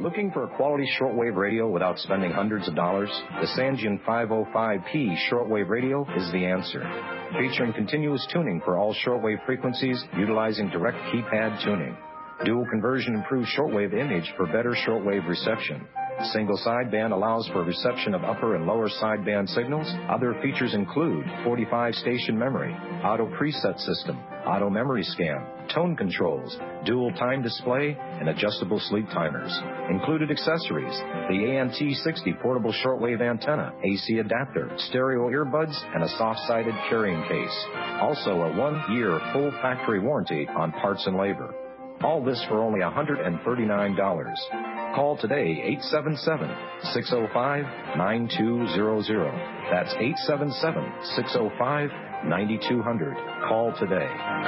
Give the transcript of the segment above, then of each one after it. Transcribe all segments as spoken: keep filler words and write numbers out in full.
Looking for a quality shortwave radio without spending hundreds of dollars? The Sangean five oh five P shortwave radio is the answer. Featuring continuous tuning for all shortwave frequencies utilizing direct keypad tuning. Dual conversion improves shortwave image for better shortwave reception. Single sideband allows for reception of upper and lower sideband signals. Other features include forty-five station memory, auto preset system, auto memory scan, tone controls, dual time display, and adjustable sleep timers. Included accessories: the A N T sixty portable shortwave antenna, A C adapter, stereo earbuds, and a soft-sided carrying case. Also a one-year full factory warranty on parts and labor. All this for only one hundred thirty-nine dollars. Call today, eight seven seven, six oh five, nine two zero zero. That's eight seven seven, six oh five, nine two zero zero. Call today.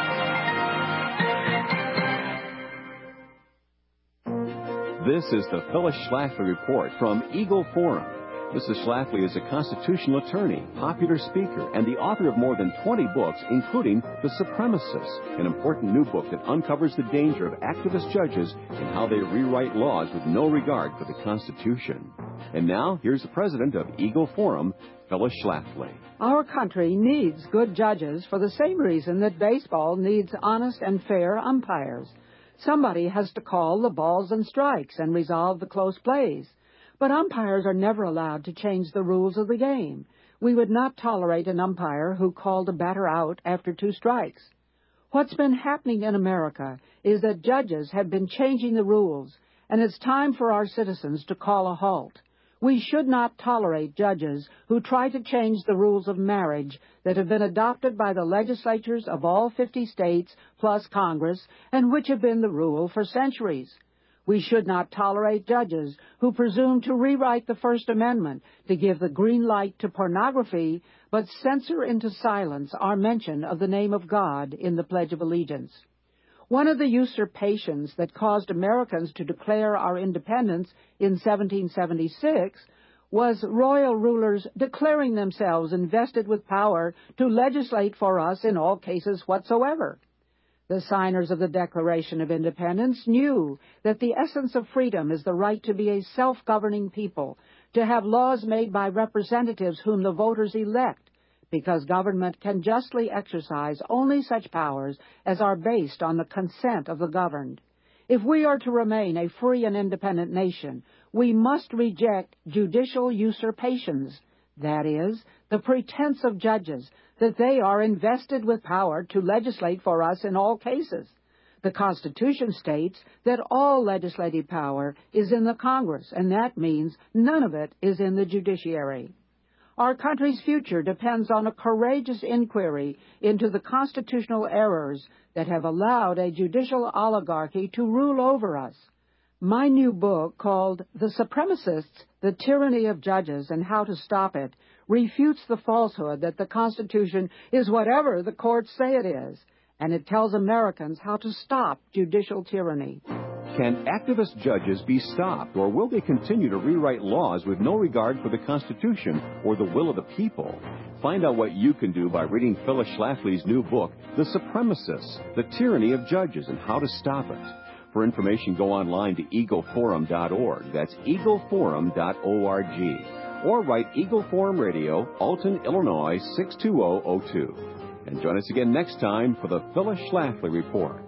This is the Phyllis Schlafly Report from Eagle Forum. Missus Schlafly is a constitutional attorney, popular speaker, and the author of more than twenty books, including The Supremacists, an important new book that uncovers the danger of activist judges and how they rewrite laws with no regard for the Constitution. And now, here's the president of Eagle Forum, Phyllis Schlafly. Our country needs good judges for the same reason that baseball needs honest and fair umpires. Somebody has to call the balls and strikes and resolve the close plays. But umpires are never allowed to change the rules of the game. We would not tolerate an umpire who called a batter out after two strikes. What's been happening in America is that judges have been changing the rules, and it's time for our citizens to call a halt. We should not tolerate judges who try to change the rules of marriage that have been adopted by the legislatures of all fifty states plus Congress and which have been the rule for centuries. We should not tolerate judges who presume to rewrite the First Amendment to give the green light to pornography, but censor into silence our mention of the name of God in the Pledge of Allegiance. One of the usurpations that caused Americans to declare our independence in seventeen seventy-six was royal rulers declaring themselves invested with power to legislate for us in all cases whatsoever. The signers of the Declaration of Independence knew that the essence of freedom is the right to be a self-governing people, to have laws made by representatives whom the voters elect, because government can justly exercise only such powers as are based on the consent of the governed. If we are to remain a free and independent nation, we must reject judicial usurpations, that is, the pretense of judges that they are invested with power to legislate for us in all cases. The Constitution states that all legislative power is in the Congress, and that means none of it is in the judiciary. Our country's future depends on a courageous inquiry into the constitutional errors that have allowed a judicial oligarchy to rule over us. My new book, called The Supremacists, The Tyranny of Judges and How to Stop It, refutes the falsehood that the Constitution is whatever the courts say it is, and it tells Americans how to stop judicial tyranny. Can activist judges be stopped, or will they continue to rewrite laws with no regard for the Constitution or the will of the people? Find out what you can do by reading Phyllis Schlafly's new book, The Supremacists, The Tyranny of Judges and How to Stop It. For information, go online to eagle forum dot org. That's eagle forum dot org. Or write Eagle Forum Radio, Alton, Illinois, six two zero zero two. And join us again next time for the Phyllis Schlafly Report.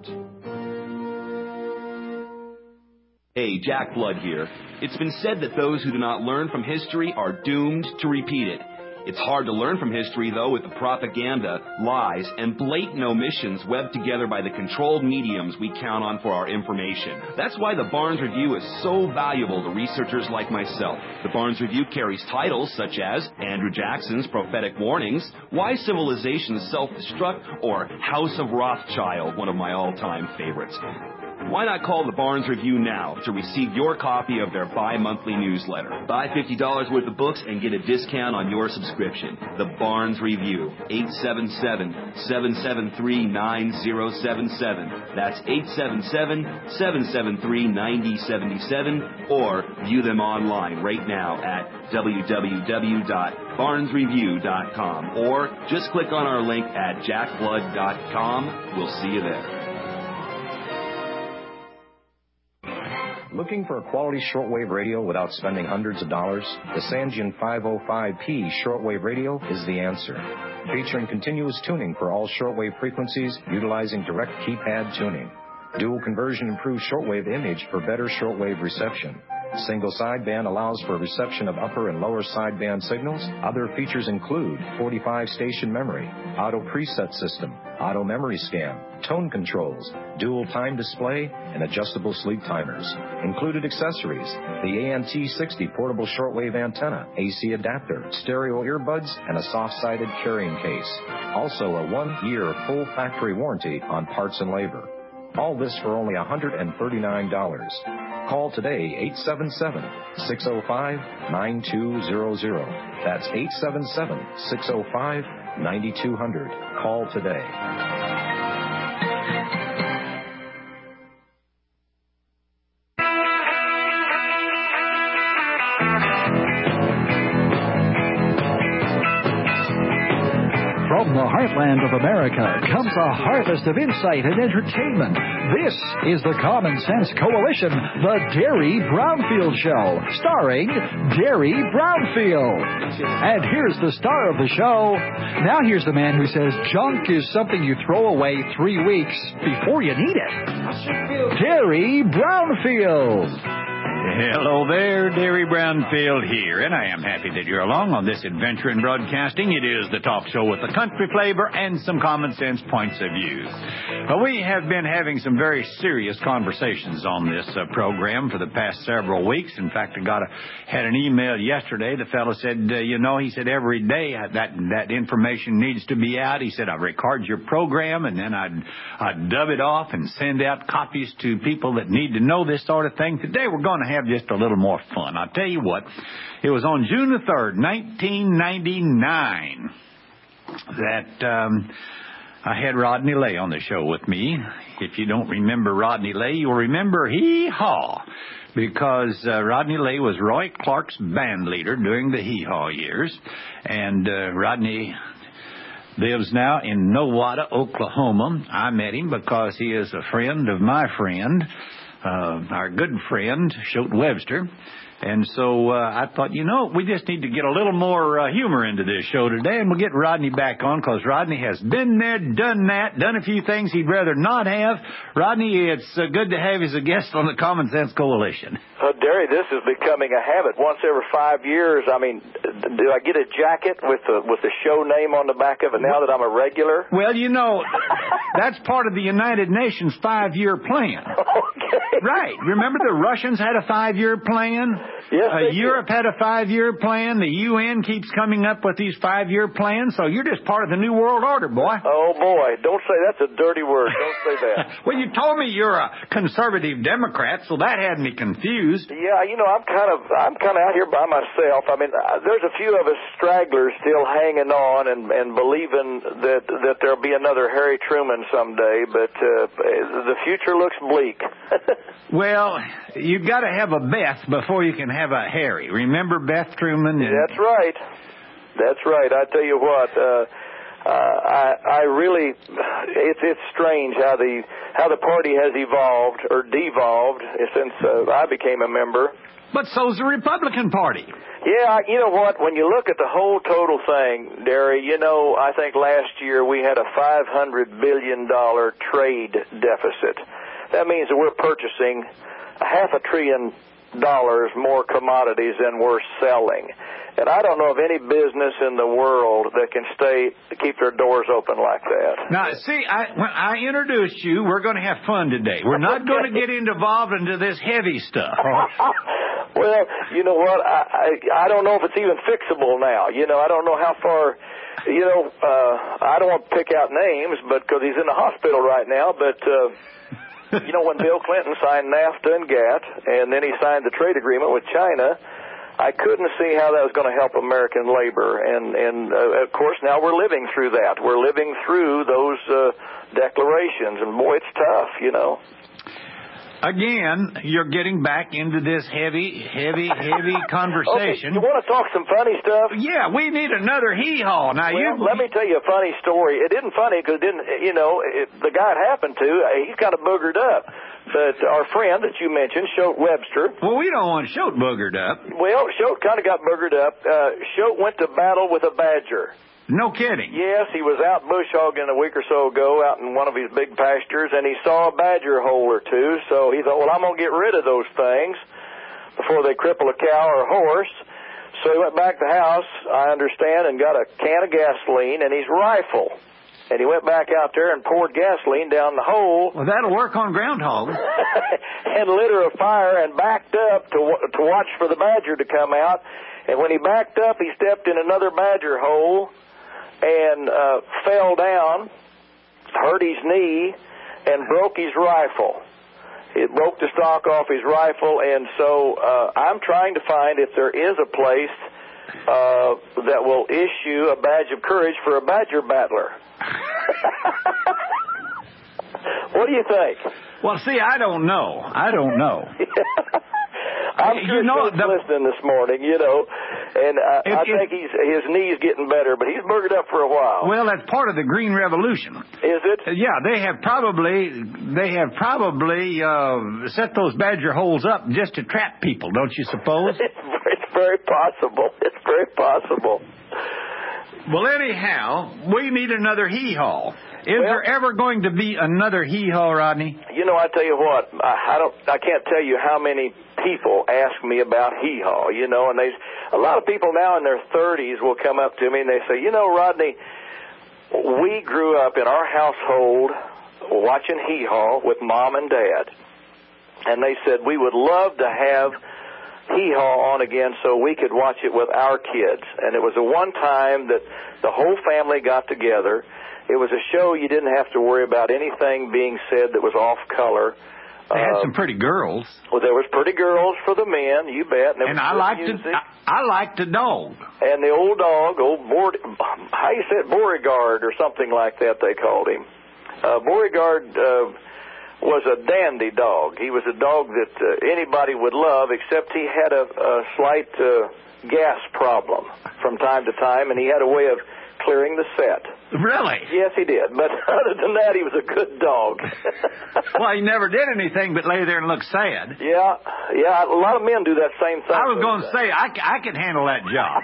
Hey, Jack Blood here. It's been said that those who do not learn from history are doomed to repeat it. It's hard to learn from history, though, with the propaganda, lies, and blatant omissions webbed together by the controlled mediums we count on for our information. That's why the Barnes Review is so valuable to researchers like myself. The Barnes Review carries titles such as Andrew Jackson's Prophetic Warnings, Why Civilizations Self-Destruct, or House of Rothschild, one of my all-time favorites. Why not call the Barnes Review now to receive your copy of their bi-monthly newsletter? Buy fifty dollars worth of books and get a discount on your subscription. The Barnes Review, eight seven seven, seven seven three, nine zero seven seven. That's eight seven seven, seven seven three, nine zero seven seven. Or view them online right now at w w w dot barnes review dot com. Or just click on our link at jack blood dot com. We'll see you there. Looking for a quality shortwave radio without spending hundreds of dollars? The Sangean five oh five P shortwave radio is the answer. Featuring continuous tuning for all shortwave frequencies utilizing direct keypad tuning. Dual conversion improves shortwave image for better shortwave reception. Single sideband allows for reception of upper and lower sideband signals. Other features include forty-five station memory, auto preset system, auto memory scan, tone controls, dual time display, and adjustable sleep timers. Included accessories: the A N T sixty portable shortwave antenna, A C adapter, stereo earbuds, and a soft-sided carrying case. Also a one-year full factory warranty on parts and labor. All this for only one hundred thirty-nine dollars. Call today, eight seven seven, six oh five, nine two zero zero. That's eight seven seven, six oh five, nine two zero zero. Call today. From the heartland of America comes a harvest of insight and entertainment. This is the Common Sense Coalition, the Derry Brownfield Show, starring Derry Brownfield. And here's the star of the show. Now here's the man who says junk is something you throw away three weeks before you need it. Derry Brownfield. Hello there, Derry Brownfield here, and I am happy that you're along on this adventure in broadcasting. It is the talk show with the country flavor and some common sense points of view. Uh, we have been having some very serious conversations on this uh, program for the past several weeks. In fact, I got a, had an email yesterday. The fellow said, uh, you know, he said every day that that information needs to be out. He said, I record your program, and then I'd, I'd dub it off and send out copies to people that need to know this sort of thing. Today we're going to have just a little more fun. I'll tell you what, it was on June the third, nineteen ninety-nine, that um, I had Rodney Lay on the show with me. If you don't remember Rodney Lay, you'll remember Hee Haw, because uh, Rodney Lay was Roy Clark's band leader during the Hee Haw years, and uh, Rodney lives now in Nowata, Oklahoma. I met him because he is a friend of my friend, Uh, our good friend, Shote Webster. And so uh, I thought, you know, we just need to get a little more uh, humor into this show today, and we'll get Rodney back on, because Rodney has been there, done that, done a few things he'd rather not have. Rodney, it's uh, good to have you as a guest on the Common Sense Coalition. Uh, Derry, this is becoming a habit. Once every five years, I mean, do I get a jacket with the with the show name on the back of it now that I'm a regular? Well, you know, that's part of the United Nations five-year plan. Okay. Right. Remember the Russians had a five-year plan? Yes, uh, Europe had a five-year plan. The U N keeps coming up with these five-year plans, so you're just part of the New World Order, boy. Oh, boy. Don't say that's a dirty word. Don't say that. Well, you told me you're a conservative Democrat, so that had me confused. Yeah, you know, I'm kind of I'm kind of out here by myself. I mean, uh, there's a few of us stragglers still hanging on and, and believing that that there'll be another Harry Truman someday, but uh, the future looks bleak. Well, you've got to have a Beth before you can have a Harry. Remember Beth Truman? That's right. That's right. I tell you what, uh, uh, I, I really, it's it's strange how the how the party has evolved or devolved since uh, I became a member. But so's the Republican Party. Yeah, you know what? When you look at the whole total thing, Derry, you know, I think last year we had a five hundred billion dollars trade deficit. That means that we're purchasing a half a trillion dollars more commodities than we're selling. And I don't know of any business in the world that can stay keep their doors open like that. Now, see, I, when I introduced you, we're going to have fun today. We're not going to get involved into this heavy stuff. Well, you know what? I, I I don't know if it's even fixable now. You know, I don't know how far. You know, uh, I don't want to pick out names, but because he's in the hospital right now, but. Uh, You know, when Bill Clinton signed NAFTA and GATT, and then he signed the trade agreement with China, I couldn't see how that was going to help American labor. And, and uh, of course, now we're living through that. We're living through those uh, declarations, and boy, it's tough, you know. Again, you're getting back into this heavy, heavy, heavy conversation. Okay, you want to talk some funny stuff? Yeah, we need another hee-haw. Now, well, you... let me tell you a funny story. It isn't funny because it didn't, you know, it, the guy it happened to, he's kind of boogered up. But our friend that you mentioned, Shote Webster. Well, we don't want Shote boogered up. Well, Shote kind of got boogered up. Uh, Shote went to battle with a badger. No kidding. Yes, he was out bush hogging a week or so ago out in one of his big pastures, and he saw a badger hole or two. So he thought, well, I'm going to get rid of those things before they cripple a cow or a horse. So he went back to the house, I understand, and got a can of gasoline and his rifle. And he went back out there and poured gasoline down the hole. Well, that'll work on groundhog. And lit her a fire and backed up to to watch for the badger to come out. And when he backed up, he stepped in another badger hole and uh, fell down, hurt his knee, and broke his rifle. It broke the stock off his rifle, and so uh, I'm trying to find if there is a place uh, that will issue a badge of courage for a badger battler. What do you think? Well, see, I don't know. I don't know. I'm sure you know, he's the, listening this morning, you know, and uh, it, I it, think he's his knee's getting better, but he's boogered up for a while. Well, that's part of the Green Revolution. Is it? Uh, yeah, they have probably they have probably uh, set those badger holes up just to trap people, don't you suppose? it's, it's very possible. It's very possible. Well, anyhow, we need another hee-haw. Is well, there ever going to be another hee-haw, Rodney? You know, I tell you what, I, I don't, I can't tell you how many people ask me about hee-haw. You know, and they, a lot of people now in their thirties will come up to me and they say, you know, Rodney, we grew up in our household watching hee-haw with Mom and Dad, and they said we would love to have hee-haw on again so we could watch it with our kids. And it was a one time that the whole family got together. It was a show you didn't have to worry about anything being said that was off color. They had uh, some pretty girls. Well, there was pretty girls for the men, you bet. And, there and was I liked music. the, I, I liked the dog. And the old dog, old Bord, how you say it, Beauregard or something like that they called him. Uh, Beauregard uh, was a dandy dog. He was a dog that uh, anybody would love, except he had a, a slight uh, gas problem from time to time, and he had a way of clearing the set. Really? Yes, he did. But other than that, he was a good dog. Well, he never did anything but lay there and look sad. Yeah, yeah. A lot of men do that same thing. I was going to say, I, I could handle that job.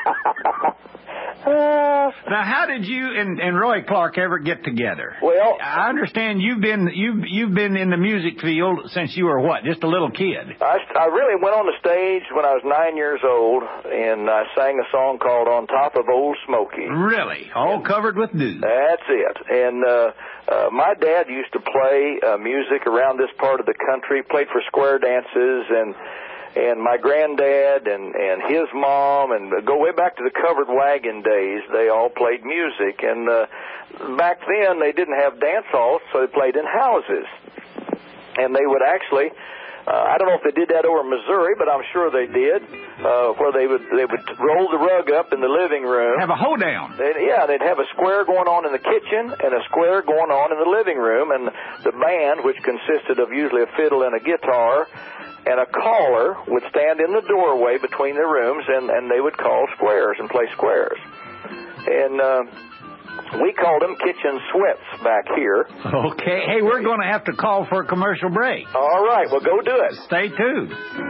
Uh, now, how did you and, and Roy Clark ever get together? Well, I understand you've been you've you've been in the music field since you were what, just a little kid? I, I really went on the stage when I was nine years old, and I sang a song called "On Top of Old Smoky." Really, all and covered with dew. That's it. And uh, uh, my dad used to play uh, music around this part of the country. Played for square dances and. And my granddad and, and his mom, and go way back to the covered wagon days, they all played music. And uh, back then, they didn't have dance halls, so they played in houses. And they would actually, uh, I don't know if they did that over in Missouri, but I'm sure they did, uh, where they would they would roll the rug up in the living room. Have a hoedown. They'd, yeah, they'd have a square going on in the kitchen and a square going on in the living room. And the band, which consisted of usually a fiddle and a guitar, and a caller would stand in the doorway between the rooms, and, and they would call squares and play squares. And uh, we called them kitchen sweats back here. Okay. Hey, we're going to have to call for a commercial break. All right. Well, go do it. Stay tuned.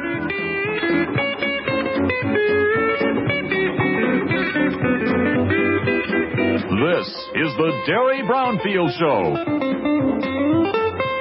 This is the Derry Brownfield Show.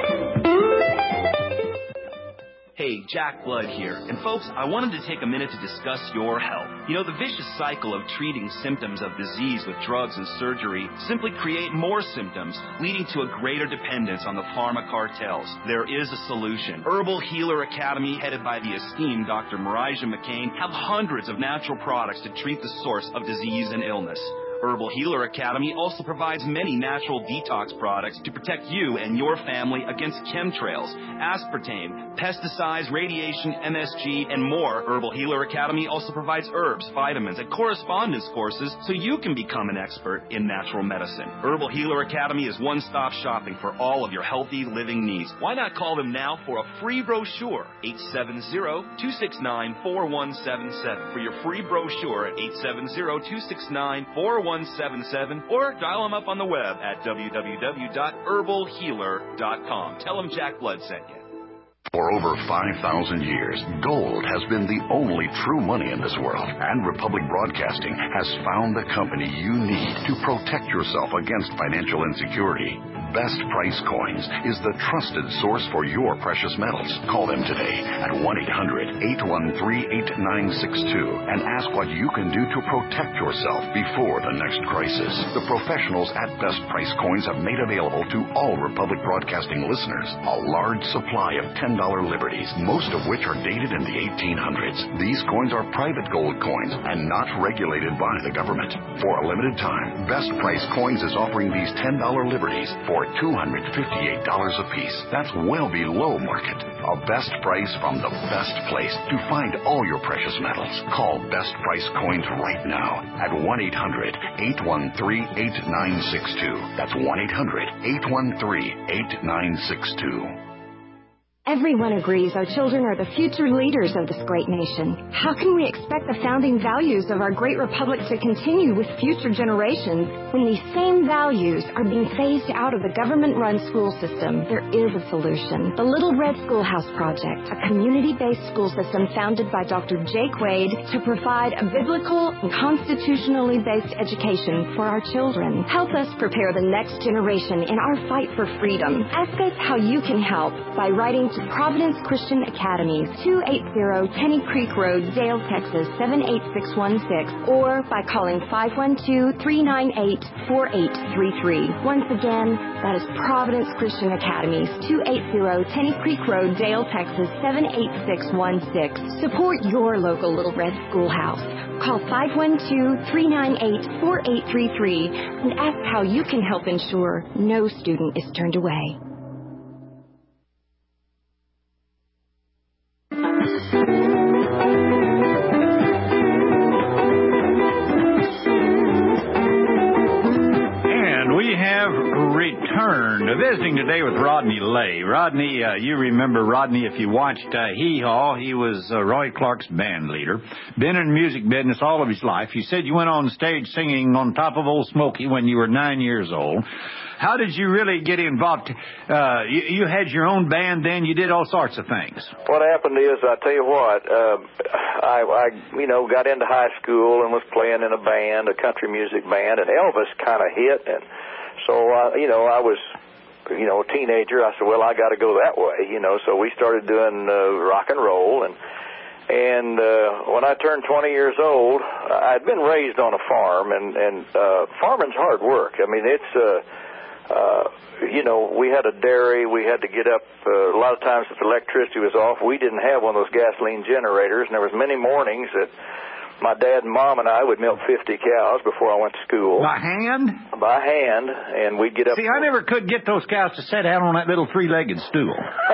Hey, Jack Blood here. And folks, I wanted to take a minute to discuss your health. You know, the vicious cycle of treating symptoms of disease with drugs and surgery simply create more symptoms, leading to a greater dependence on the pharma cartels. There is a solution. Herbal Healer Academy, headed by the esteemed Doctor Marijah McCain, have hundreds of natural products to treat the source of disease and illness. Herbal Healer Academy also provides many natural detox products to protect you and your family against chemtrails, aspartame, pesticides, radiation, M S G, and more. Herbal Healer Academy also provides herbs, vitamins, and correspondence courses so you can become an expert in natural medicine. Herbal Healer Academy is one-stop shopping for all of your healthy living needs. Why not call them now for a free brochure? eight seven zero, two six nine, four one seven seven. For your free brochure at eight seven zero, two six nine, four one seven seven, or dial them up on the web at w w w dot herbal healer dot com. Tell them Jack Blood sent you. For over five thousand years, gold has been the only true money in this world, and Republic Broadcasting has found the company you need to protect yourself against financial insecurity. Best Price Coins is the trusted source for your precious metals. Call them today at one eight hundred, eight one three, eight nine six two and ask what you can do to protect yourself before the next crisis. The professionals at Best Price Coins have made available to all Republic Broadcasting listeners a large supply of ten dollar liberties, most of which are dated in the eighteen hundreds. These coins are private gold coins and not regulated by the government. For a limited time, Best Price Coins is offering these ten dollar liberties for two hundred fifty-eight dollars apiece. That's well below market. A best price from the best place to find all your precious metals. Call Best Price Coins right now at one eight hundred, eight one three, eight nine six two. That's one eight hundred, eight one three, eight nine six two. Everyone agrees our children are the future leaders of this great nation. How can we expect the founding values of our great republic to continue with future generations when these same values are being phased out of the government-run school system? There is a solution. The Little Red Schoolhouse Project, a community-based school system founded by Doctor Jake Wade to provide a biblical and constitutionally based education for our children. Help us prepare the next generation in our fight for freedom. Ask us how you can help by writing to Providence Christian Academy, two eighty Tenny Creek Road, Dale, Texas, seven eight six one six, or by calling five one two, three nine eight, four eight three three. Once again, that is Providence Christian Academy, two eighty Tenny Creek Road, Dale, Texas, seven eight six one six. Support your local Little Red Schoolhouse. Call five one two, three nine eight, four eight three three and ask how you can help ensure no student is turned away. And we have returned. Visiting today with Rodney Lay. Rodney, uh, you remember Rodney if you watched uh, Hee Haw. He was uh, Roy Clark's band leader. Been in the music business all of his life. You said you went on stage singing On Top of Old Smoky when you were nine years old. How did you really get involved? Uh, you, you had your own band then. You did all sorts of things. What happened is, I tell you what, uh, I, I, you know, got into high school and was playing in a band, a country music band, and Elvis kind of hit. And so, uh, you know, I was, you know, a teenager. I said, well, I got to go that way, you know. So we started doing uh, rock and roll. And And uh, when I turned twenty years old, I'd been raised on a farm, and, and uh, farming's hard work. I mean, it's... Uh, Uh, you know, we had a dairy. We had to get up. Uh, a lot of times if electricity was off, we didn't have one of those gasoline generators, and there was many mornings that my dad and mom and I would milk fifty cows before I went to school. By hand? By hand, and we'd get up. See, I never could get those cows to sit down on that little three-legged stool.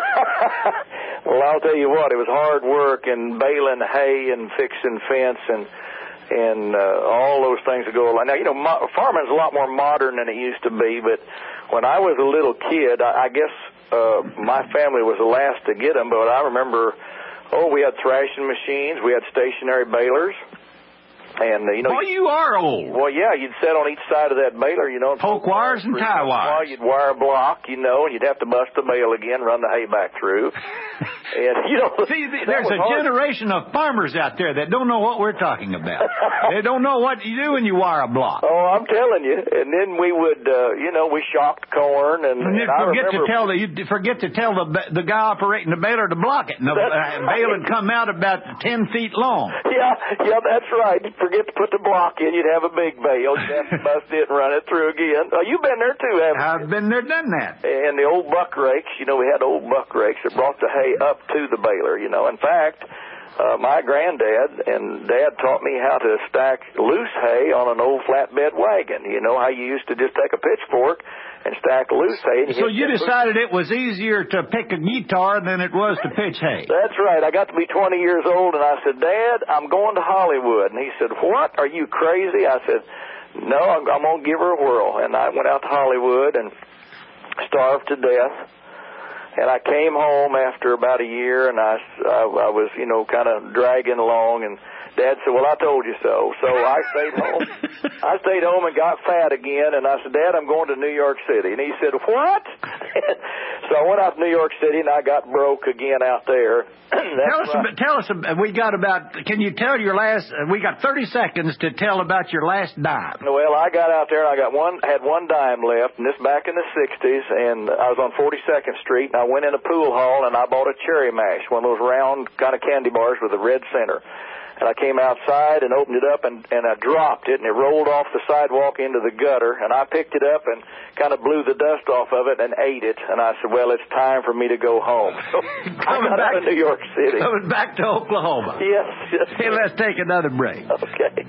Well, I'll tell you what, it was hard work, and baling hay and fixing fence and and uh, all those things that go along. Now, you know, mo- farming's a lot more modern than it used to be, but when I was a little kid, I, I guess uh, my family was the last to get them, but I remember, oh, we had thrashing machines, we had stationary balers. And, uh, you know... Well, you are old. Well, yeah, you'd sit on each side of that baler, you know... Poke wires and tie wires. Well, you'd wire a block, you know, and you'd have to bust the bale again, run the hay back through. And, you know... See, there's a hard. generation of farmers out there that don't know what we're talking about. They don't know what you do when you wire a block. Oh, I'm telling you. And then we would, uh, you know, we shocked corn, and, and, and I forget remember... to tell the, you forget to tell the the guy operating the baler to block it. And the uh, bale would come out about ten feet long. Yeah, yeah, that's right. Forget to put the block in, you'd have a big bale. You'd have to bust it and run it through again. Oh, you've been there too, haven't you? I've been there, done that. And the old buck rakes, you know, we had old buck rakes that brought the hay up to the baler, you know. In fact, uh, my granddad and Dad taught me how to stack loose hay on an old flatbed wagon. You know how you used to just take a pitchfork and stack loose hay. And so you decided it was easier to pick a guitar than it was to pitch hay. That's right. I got to be twenty years old, and I said, Dad, I'm going to Hollywood. And he said, what? Are you crazy? I said, no, I'm, I'm going to give her a whirl. And I went out to Hollywood and starved to death. And I came home after about a year, and I, I, I was, you know, kind of dragging along, and Dad said, well, I told you so. So I stayed home. I stayed home and got fat again, and I said, Dad, I'm going to New York City. And he said, what? So I went out to New York City, and I got broke again out there. tell us, right. tell us. We got about. Can you tell your last? We got thirty seconds to tell about your last dime. Well, I got out there, and I got one, had one dime left, and this back in the sixties, and I was on forty-second Street, and I went in a pool hall, and I bought a Cherry Mash, one of those round kind of candy bars with a red center. And I came outside and opened it up, and, and I dropped it, and it rolled off the sidewalk into the gutter, and I picked it up and kind of blew the dust off of it and ate it, and I said, well, it's time for me to go home. So I got back out of New York City. Coming back to Oklahoma. Yes, yes. Hey, let's take another break. Okay.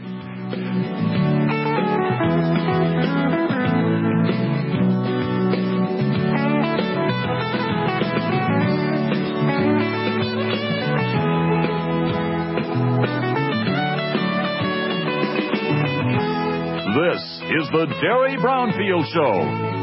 This is the Derry Brownfield Show.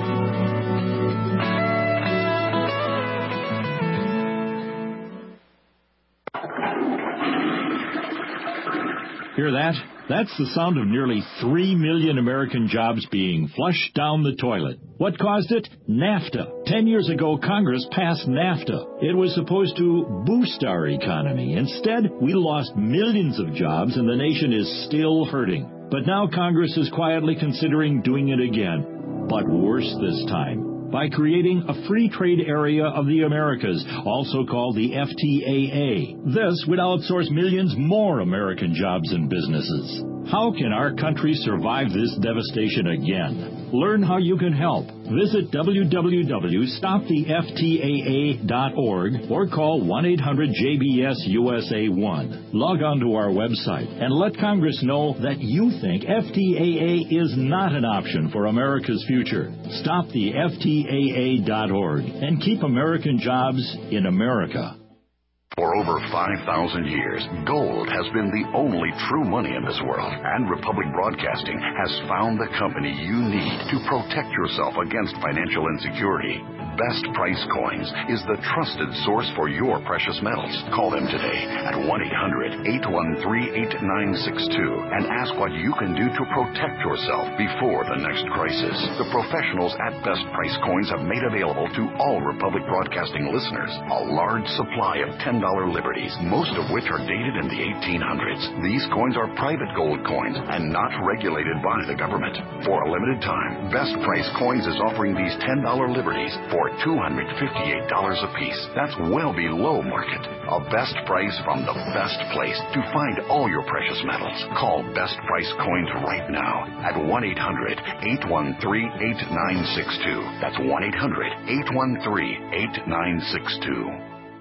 Hear that? That's the sound of nearly three million American jobs being flushed down the toilet. What caused it? NAFTA. Ten years ago, Congress passed NAFTA. It was supposed to boost our economy. Instead, we lost millions of jobs, and the nation is still hurting. But now Congress is quietly considering doing it again, but worse this time, by creating a free trade area of the Americas, also called the F T A A. This would outsource millions more American jobs and businesses. How can our country survive this devastation again? Learn how you can help. Visit w w w dot stop the f t a a dot org or call one eight hundred J B S U S A one. Log on to our website and let Congress know that you think F T A A is not an option for America's future. Stop the F T A A dot org and keep American jobs in America. For over five thousand years, gold has been the only true money in this world, and Republic Broadcasting has found the company you need to protect yourself against financial insecurity. Best Price Coins is the trusted source for your precious metals. Call them today at one eight hundred eight one three eight nine six two and ask what you can do to protect yourself before the next crisis. The professionals at Best Price Coins have made available to all Republic Broadcasting listeners a large supply of ten dollar liberties, most of which are dated in the eighteen hundreds. These coins are private gold coins and not regulated by the government. For a limited time, Best Price Coins is offering these ten dollar liberties for two hundred fifty-eight dollars a piece. That's well below market. A best price from the best place to find all your precious metals. Call Best Price Coins right now at one eight hundred eight one three eight nine six two. That's one eight hundred eight one three eight nine six two.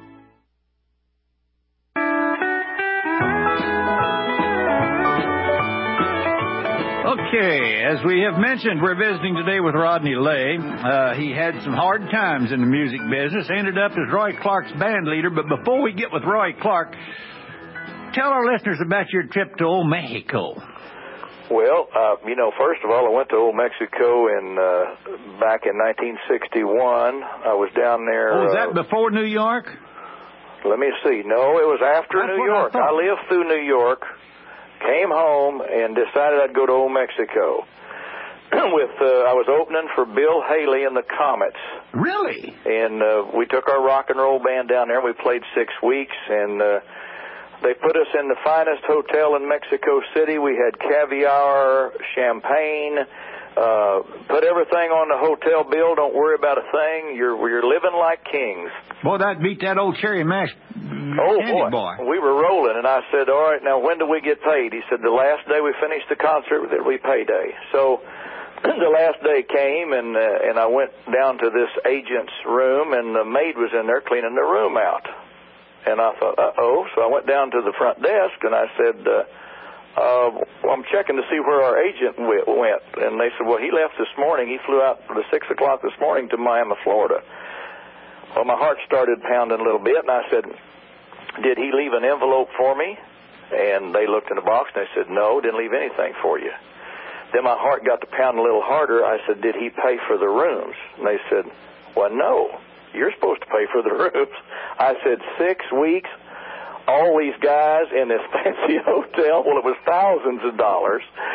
Okay, as we have mentioned, we're visiting today with Rodney Lay. Uh, he had some hard times in the music business, ended up as Roy Clark's band leader. But before we get with Roy Clark, tell our listeners about your trip to Old Mexico. Well, uh, you know, first of all, I went to Old Mexico in uh, back in nineteen sixty-one. I was down there. Oh, was that uh, before New York? Let me see. No, it was after That's New York. I, I lived through New York. Came home and decided I'd go to Old Mexico. With uh, I was opening for Bill Haley and the Comets. Really? And uh, we took our rock and roll band down there. We played six weeks, and uh, they put us in the finest hotel in Mexico City. We had caviar, champagne, uh, put everything on the hotel bill. Don't worry about a thing. You're you're living like kings. Boy, that beat that old Cherry Mash. Oh, boy. boy. We were rolling, and I said, all right, now when do we get paid? He said, the last day we finished the concert, that'll be payday. So the last day came, and uh, and I went down to this agent's room, and the maid was in there cleaning the room out. And I thought, uh-oh. So I went down to the front desk, and I said, uh, uh, well, I'm checking to see where our agent went. And they said, well, he left this morning. He flew out for the six o'clock this morning to Miami, Florida. Well, my heart started pounding a little bit, and I said, did he leave an envelope for me? And they looked in the box, and they said, no, didn't leave anything for you. Then my heart got to pound a little harder. I said, did he pay for the rooms? And they said, well, no, you're supposed to pay for the rooms. I said, six weeks, all these guys in this fancy hotel. Well, it was thousands of dollars.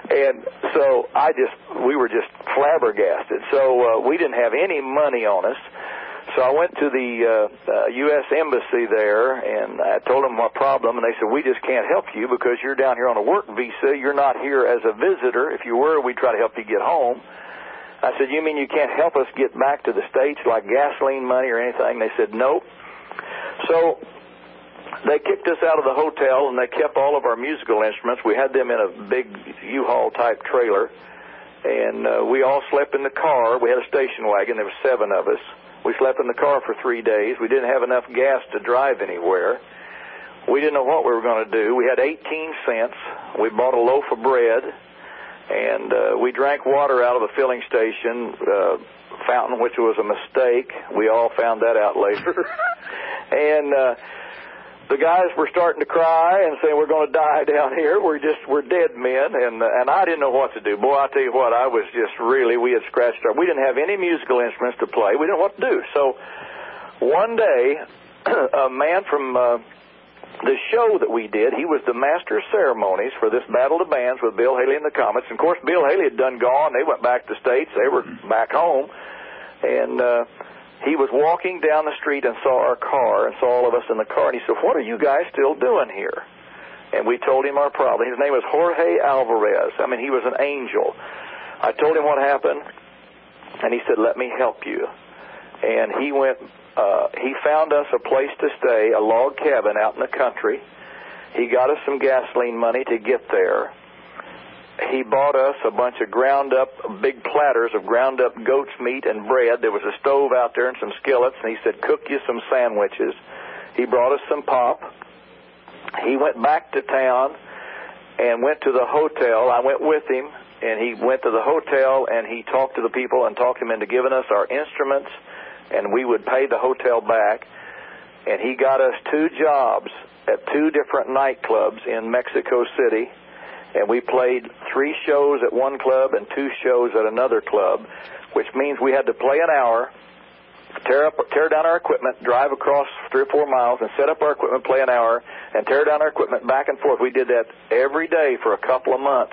And so I just, we were just flabbergasted. So uh, we didn't have any money on us. So I went to the uh, uh, U S Embassy there, and I told them my problem, and they said, we just can't help you because you're down here on a work visa. You're not here as a visitor. If you were, we'd try to help you get home. I said, you mean you can't help us get back to the States, like gasoline money or anything? They said, nope. So they kicked us out of the hotel, and they kept all of our musical instruments. We had them in a big U-Haul type trailer, and uh, we all slept in the car. We had a station wagon. There were seven of us. We slept in the car for three days. We didn't have enough gas to drive anywhere. We didn't know what we were going to do. We had eighteen cents. We bought a loaf of bread, and uh, we drank water out of a filling station uh, fountain, which was a mistake. We all found that out later. and uh, the guys were starting to cry and saying, we're going to die down here. We're just, we're dead men. And uh, and I didn't know what to do. Boy, I tell you what, I was just really, we had scratched our, we didn't have any musical instruments to play. We didn't know what to do. So one day, a man from uh, the show that we did, he was the master of ceremonies for this Battle of the Bands with Bill Haley and the Comets. And of course, Bill Haley had done gone. They went back to the States. They were back home. And, uh, he was walking down the street and saw our car and saw all of us in the car, and he said, what are you guys still doing here? And we told him our problem. His name was Jorge Alvarez. I mean, he was an angel. I told him what happened, and he said, let me help you. And he went, uh, he found us a place to stay, a log cabin out in the country. He got us some gasoline money to get there. He bought us a bunch of ground-up, big platters of ground-up goat's meat and bread. There was a stove out there and some skillets, and he said, cook you some sandwiches. He brought us some pop. He went back to town and went to the hotel. I went with him, and he went to the hotel, and he talked to the people and talked them into giving us our instruments, and we would pay the hotel back. And he got us two jobs at two different nightclubs in Mexico City. And we played three shows at one club and two shows at another club, which means we had to play an hour, tear up, tear down our equipment, drive across three or four miles, and set up our equipment, play an hour, and tear down our equipment back and forth. We did that every day for a couple of months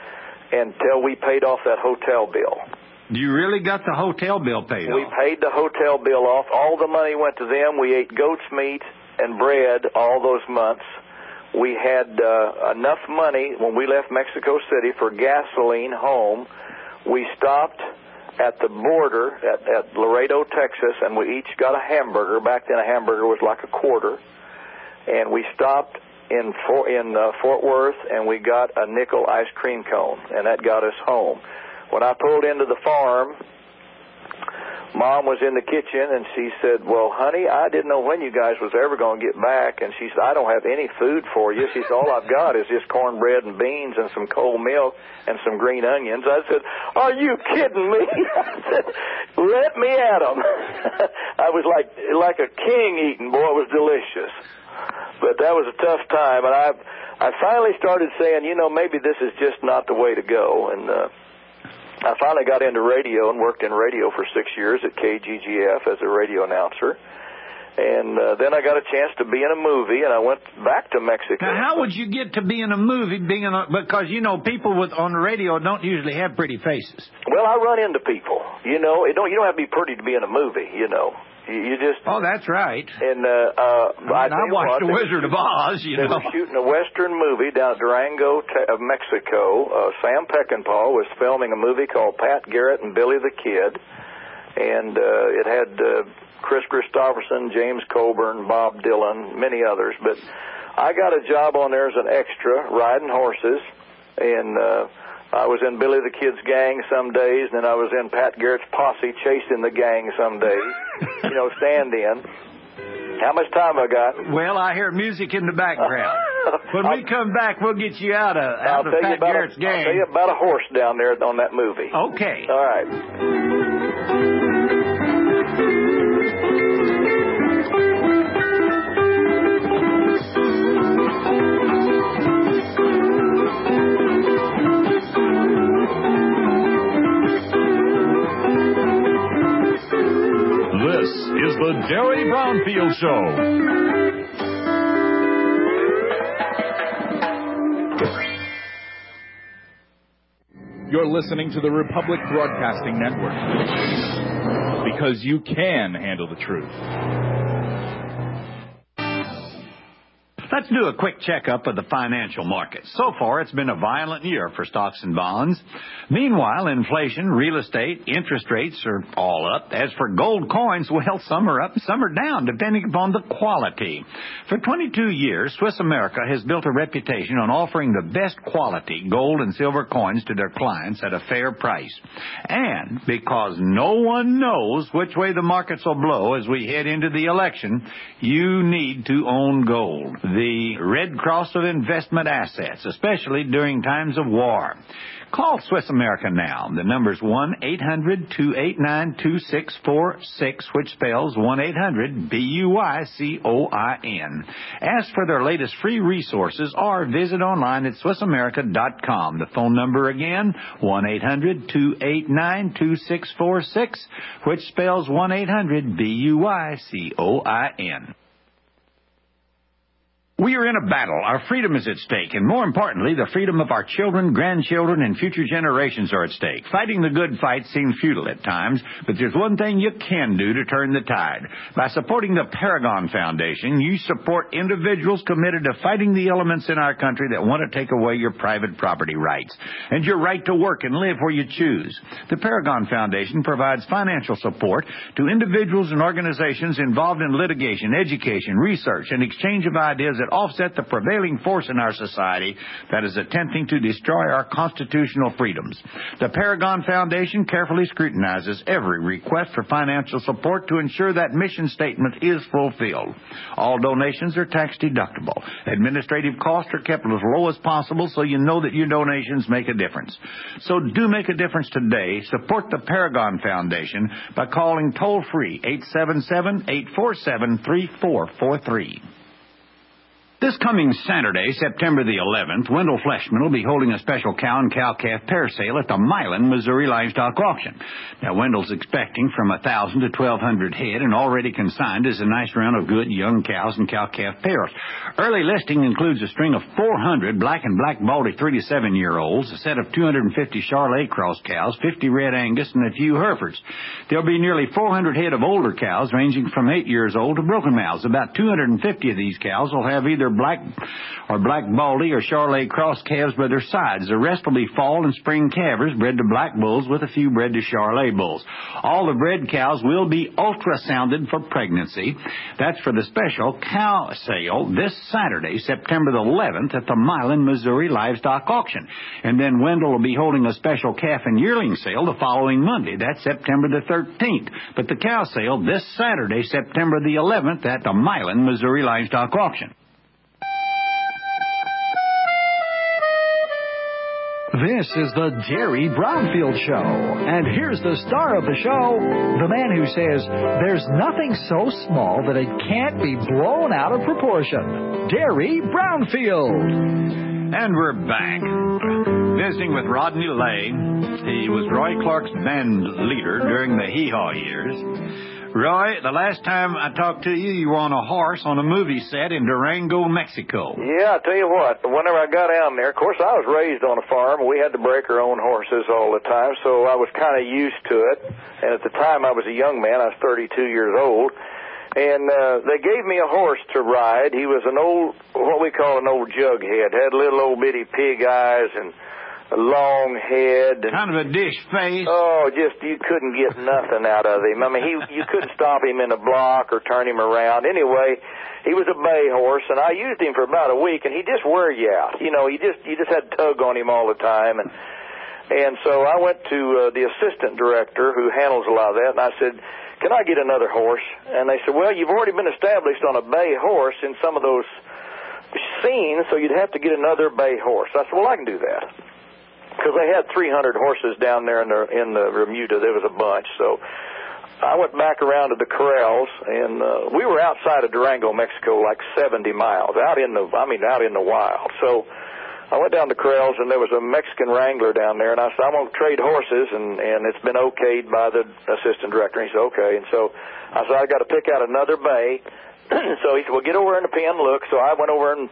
until we paid off that hotel bill. You really got the hotel bill paid we off? We paid the hotel bill off. All the money went to them. We ate goat's meat and bread all those months. We had uh, enough money when we left Mexico City for gasoline home. We stopped at the border at, at Laredo, Texas, and we each got a hamburger. Back then a hamburger was like a quarter. And we stopped in, For, in uh, Fort Worth, and we got a nickel ice cream cone, and that got us home. When I pulled into the farm, Mom was in the kitchen, and she said, well, honey, I didn't know when you guys was ever going to get back. And she said, I don't have any food for you. She said, all I've got is just cornbread and beans and some cold milk and some green onions. I said, are you kidding me? I said, let me at them. I was like like a king eating. Boy, it was delicious. But that was a tough time. And I I finally started saying, you know, maybe this is just not the way to go. And uh I finally got into radio and worked in radio for six years at K G G F as a radio announcer. And uh, then I got a chance to be in a movie, and I went back to Mexico. Now, how would you get to be in a movie? Being in a, because, you know, people with on the radio don't usually have pretty faces. Well, I run into people. You know, it don't, you don't have to be pretty to be in a movie, you know. You, you just... Oh, that's right. And uh, uh, I, mean, I, I watched what, The Wizard of Oz, you they know. They were shooting a Western movie down at Durango, of Mexico. Uh, Sam Peckinpah was filming a movie called Pat Garrett and Billy the Kid. And uh, it had uh, Chris Christopherson, James Coburn, Bob Dylan, many others. But I got a job on there as an extra, riding horses. And uh, I was in Billy the Kid's gang some days, and then I was in Pat Garrett's posse chasing the gang some days. You know, stand in. How much time I got? Well, I hear music in the background. When we come back, we'll get you out of, out of Pat Garrett's a, gang. I'll tell you about a horse down there on that movie. Okay. All right. This is the Derry Brownfield Show. You're listening to the Republic Broadcasting Network. Because you can handle the truth. Let's do a quick checkup of the financial markets. So far, it's been a violent year for stocks and bonds. Meanwhile, inflation, real estate, interest rates are all up. As for gold coins, well, some are up, some are down, depending upon the quality. For twenty-two years, Swiss America has built a reputation on offering the best quality gold and silver coins to their clients at a fair price. And because no one knows which way the markets will blow as we head into the election, you need to own gold. The Red Cross of investment assets, especially during times of war. Call Swiss America now. The number's one eight hundred two eight nine two six four six, which spells one eight hundred B U Y C O I N. Ask for their latest free resources or visit online at Swiss America dot com. The phone number again, one eight hundred two eight nine two six four six, which spells one eight hundred B U Y C O I N. We are in a battle. Our freedom is at stake, and more importantly, the freedom of our children, grandchildren, and future generations are at stake. Fighting the good fight seems futile at times, but there's one thing you can do to turn the tide. By supporting the Paragon Foundation, you support individuals committed to fighting the elements in our country that want to take away your private property rights and your right to work and live where you choose. The Paragon Foundation provides financial support to individuals and organizations involved in litigation, education, research, and exchange of ideas that offset the prevailing force in our society that is attempting to destroy our constitutional freedoms. The Paragon Foundation carefully scrutinizes every request for financial support to ensure that mission statement is fulfilled. All donations are tax deductible. Administrative costs are kept as low as possible so you know that your donations make a difference. So do make a difference today. Support the Paragon Foundation by calling toll-free eight seven seven, eight four seven, three four four three. This coming Saturday, September the eleventh, Wendell Fleshman will be holding a special cow and cow-calf pair sale at the Milan, Missouri Livestock Auction. Now, Wendell's expecting from one thousand to twelve hundred head, and already consigned is a nice round of good young cows and cow-calf pairs. Early listing includes a string of four hundred black and black baldy three to seven year olds, a set of two hundred fifty Charolais cross cows, fifty red Angus, and a few Herefords. There'll be nearly four hundred head of older cows ranging from eight years old to broken mouths. About two hundred fifty of these cows will have either black or black baldy or Charolais cross calves by their sides. The rest will be fall and spring calvers bred to black bulls with a few bred to Charolais bulls. All the bred cows will be ultrasounded for pregnancy. That's for the special cow sale this Saturday, September the eleventh at the Milan, Missouri Livestock Auction. And then Wendell will be holding a special calf and yearling sale the following Monday. That's September the thirteenth. But the cow sale this Saturday, September the eleventh at the Milan, Missouri Livestock Auction. This is the Jerry Brownfield Show. And here's the star of the show, the man who says there's nothing so small that it can't be blown out of proportion. Jerry Brownfield. And we're back. Visiting with Rodney Lay. He was Roy Clark's band leader during the Hee Haw years. Roy, the last time I talked to you, you were on a horse on a movie set in Durango, Mexico. Yeah, I tell you what, whenever I got down there, of course, I was raised on a farm. We had to break our own horses all the time, so I was kind of used to it. And at the time, I was a young man. I was thirty-two years old. And uh, they gave me a horse to ride. He was an old, what we call an old jughead. Had little old bitty pig eyes and a long head. And, kind of a dish face. Oh, just you couldn't get nothing out of him. I mean, he you couldn't stop him in a block or turn him around. Anyway, he was a bay horse, and I used him for about a week, and he just wore you out. You know, you just you just had to tug on him all the time. And and so I went to uh, the assistant director who handles a lot of that, and I said, can I get another horse? And they said, well, you've already been established on a bay horse in some of those scenes, so you'd have to get another bay horse. I said, well, I can do that. Because they had three hundred horses down there in the in the Remuda. There was a bunch. So I went back around to the corrals, and uh, we were outside of Durango, Mexico, like seventy miles, out in the, I mean, out in the wild. So I went down to corrals, and there was a Mexican wrangler down there, and I said, I'm going to trade horses, and, and it's been okayed by the assistant director. And he said, okay. And so I said, I got to pick out another bay. So he said, well, get over in the pen, look. So I went over and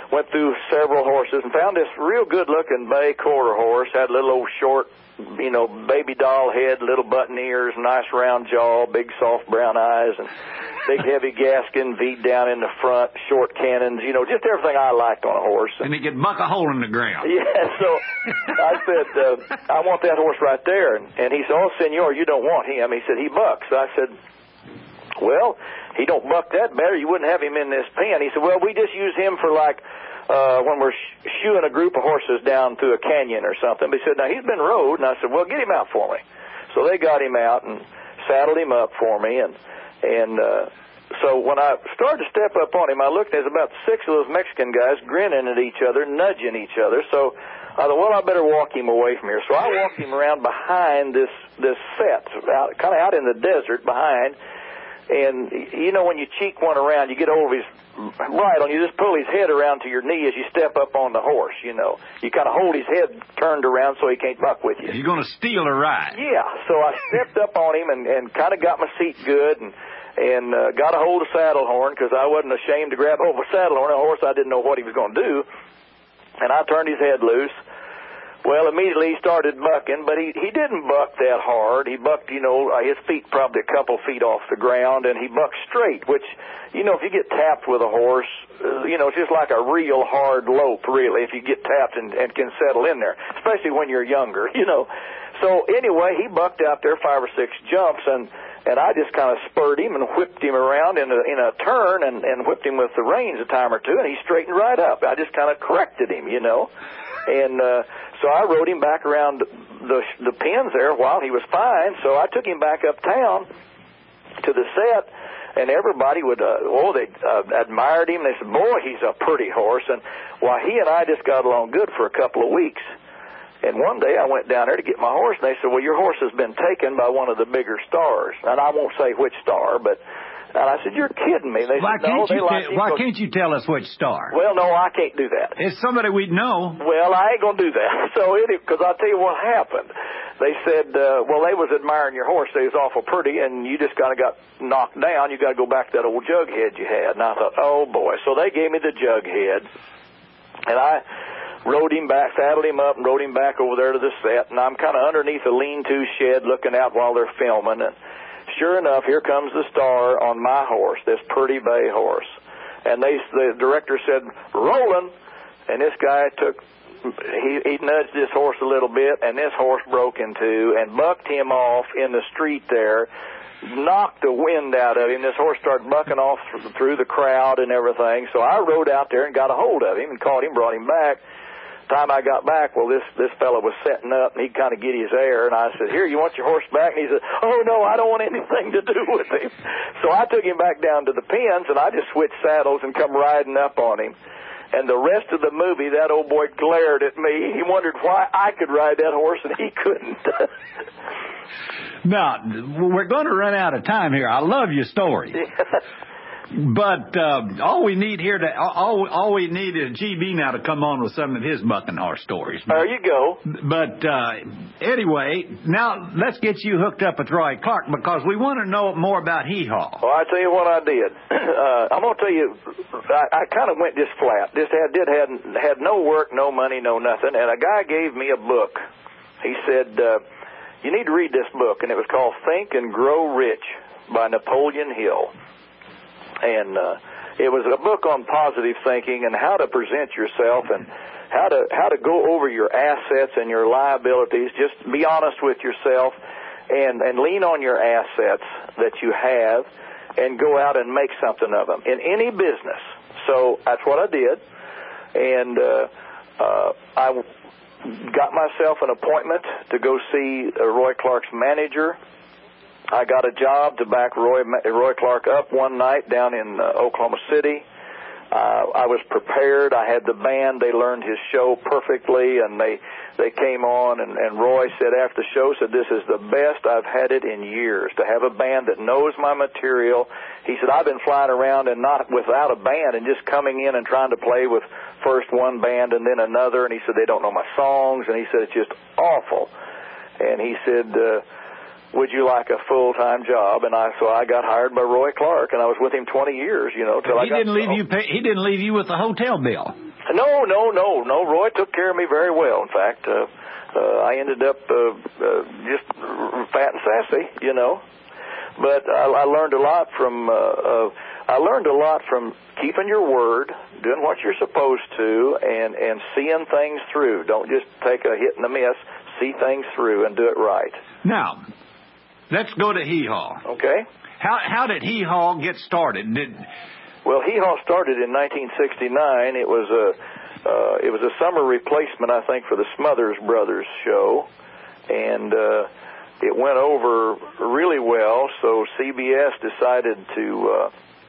went through several horses and found this real good-looking bay quarter horse. Had a little old short, you know, baby doll head, little button ears, nice round jaw, big soft brown eyes, and big heavy gaskin, V down in the front, short cannons, you know, just everything I liked on a horse. And he could buck a hole in the ground. Yeah, so I said, uh, I want that horse right there. And, and he said, oh, senor, you don't want him. He said, he bucks. I said, well, he don't buck that better. You wouldn't have him in this pen. He said, well, we just use him for like uh, when we're sh- shoeing a group of horses down through a canyon or something. But he said, now, he's been rode. And I said, well, get him out for me. So they got him out and saddled him up for me. And, and uh, so when I started to step up on him, I looked, there's about six of those Mexican guys grinning at each other, nudging each other. So I thought, well, I better walk him away from here. So I walked him around behind this, this set, out, kind of out in the desert behind. And, you know, when you cheek one around, you get over his bridle, and you just pull his head around to your knee as you step up on the horse, you know. You kind of hold his head turned around so he can't buck with you. You're going to steal a ride. Yeah, so I stepped up on him and, and kind of got my seat good and, and uh, got a hold of saddle horn because I wasn't ashamed to grab hold of a saddle horn. A horse I didn't know what he was going to do. And I turned his head loose. Well, immediately he started bucking, but he, he didn't buck that hard. He bucked, you know, uh, his feet probably a couple feet off the ground, and he bucked straight, which, you know, if you get tapped with a horse, uh, you know, it's just like a real hard lope, really, if you get tapped and, and can settle in there, especially when you're younger, you know. So anyway, he bucked out there five or six jumps, and, and I just kind of spurred him and whipped him around in a, in a turn and, and whipped him with the reins a time or two, and he straightened right up. I just kind of corrected him, you know. And uh, so I rode him back around the the pens there while he was fine. So I took him back uptown to the set, and everybody would, uh, oh, they uh, admired him. They said, boy, he's a pretty horse. And, well, he and I just got along good for a couple of weeks. And one day I went down there to get my horse, and they said, well, your horse has been taken by one of the bigger stars. And I won't say which star, but... And I said, you're kidding me. They why said, can't, no, they you like te- why can't you tell us which star? Well, no, I can't do that. It's somebody we'd know. Well, I ain't going to do that. So, because I'll tell you what happened. They said, uh, well, they was admiring your horse. They was awful pretty, and you just kind of got knocked down. You got to go back to that old jug head you had. And I thought, oh, boy. So they gave me the jug head, and I rode him back, saddled him up, and rode him back over there to the set. And I'm kind of underneath a lean-to shed looking out while they're filming, and sure enough, here comes the star on my horse, this pretty bay horse. And they, the director said, rolling. And this guy took, he, he nudged this horse a little bit, and this horse broke in two and bucked him off in the street there, knocked the wind out of him. This horse started bucking off through the crowd and everything. So I rode out there and got a hold of him and caught him, brought him back. Time I got back, well, this this fellow was setting up, and he'd kind of get his air, and I said, here, you want your horse back? And he said, oh, no, I don't want anything to do with him. So I took him back down to the pens, and I just switched saddles and come riding up on him. And the rest of the movie, that old boy glared at me. He wondered why I could ride that horse and he couldn't. Now, we're going to run out of time here. I love your story. But uh, all we need here to all all we need is G B now to come on with some of his bucking horse stories. There you go. But uh, anyway, now let's get you hooked up with Roy Clark because we want to know more about Hee Haw. Well, I tell you what I did. Uh, I'm gonna tell you, I, I kind of went just flat. Just had did had had no work, no money, no nothing. And a guy gave me a book. He said, uh, "You need to read this book," and it was called "Think and Grow Rich" by Napoleon Hill. And uh, it was a book on positive thinking and how to present yourself and how to how to go over your assets and your liabilities. Just be honest with yourself and, and lean on your assets that you have and go out and make something of them in any business. So that's what I did. And uh, uh, I got myself an appointment to go see uh, Roy Clark's manager. I got a job to back Roy, Roy Clark up one night down in uh, Oklahoma City. Uh, I was prepared. I had the band. They learned his show perfectly, and they they came on, and, and Roy said after the show, said, this is the best I've had it in years, to have a band that knows my material. He said, I've been flying around and not without a band and just coming in and trying to play with first one band and then another, and he said, they don't know my songs, and he said, it's just awful. And he said, uh, would you like a full-time job? And I so I got hired by Roy Clark, and I was with him twenty years, you know. Till he I got didn't leave you. Pay, he didn't leave you with the hotel bill. No, no, no, no. Roy took care of me very well. In fact, uh, uh, I ended up uh, uh, just fat and sassy, you know. But I, I learned a lot from. Uh, uh, I learned a lot from keeping your word, doing what you're supposed to, and and seeing things through. Don't just take a hit and a miss. See things through and do it right. Now, let's go to Hee Haw. Okay. How how did Hee Haw get started? Did Well, Hee Haw started in nineteen sixty-nine. It was a uh, it was a summer replacement, I think, for the Smothers Brothers show, and uh, it went over really well. So C B S decided to uh,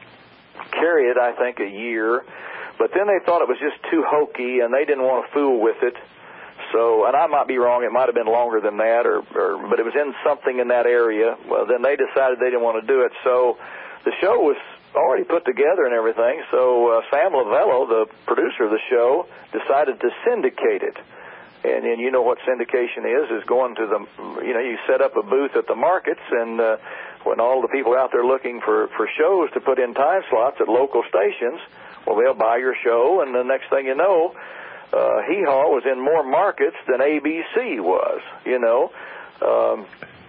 carry it, I think, a year, but then they thought it was just too hokey, and they didn't want to fool with it. So, and I might be wrong, it might have been longer than that, or, or but it was in something in that area. Well, then they decided they didn't want to do it. So the show was already put together and everything. So uh, Sam Lavello, the producer of the show, decided to syndicate it. And, and you know what syndication is, is going to the, you know, you set up a booth at the markets, and uh, when all the people out there looking for, for shows to put in time slots at local stations, well, they'll buy your show, and the next thing you know, Uh, Hee Haw was in more markets than A B C was, you know. Um,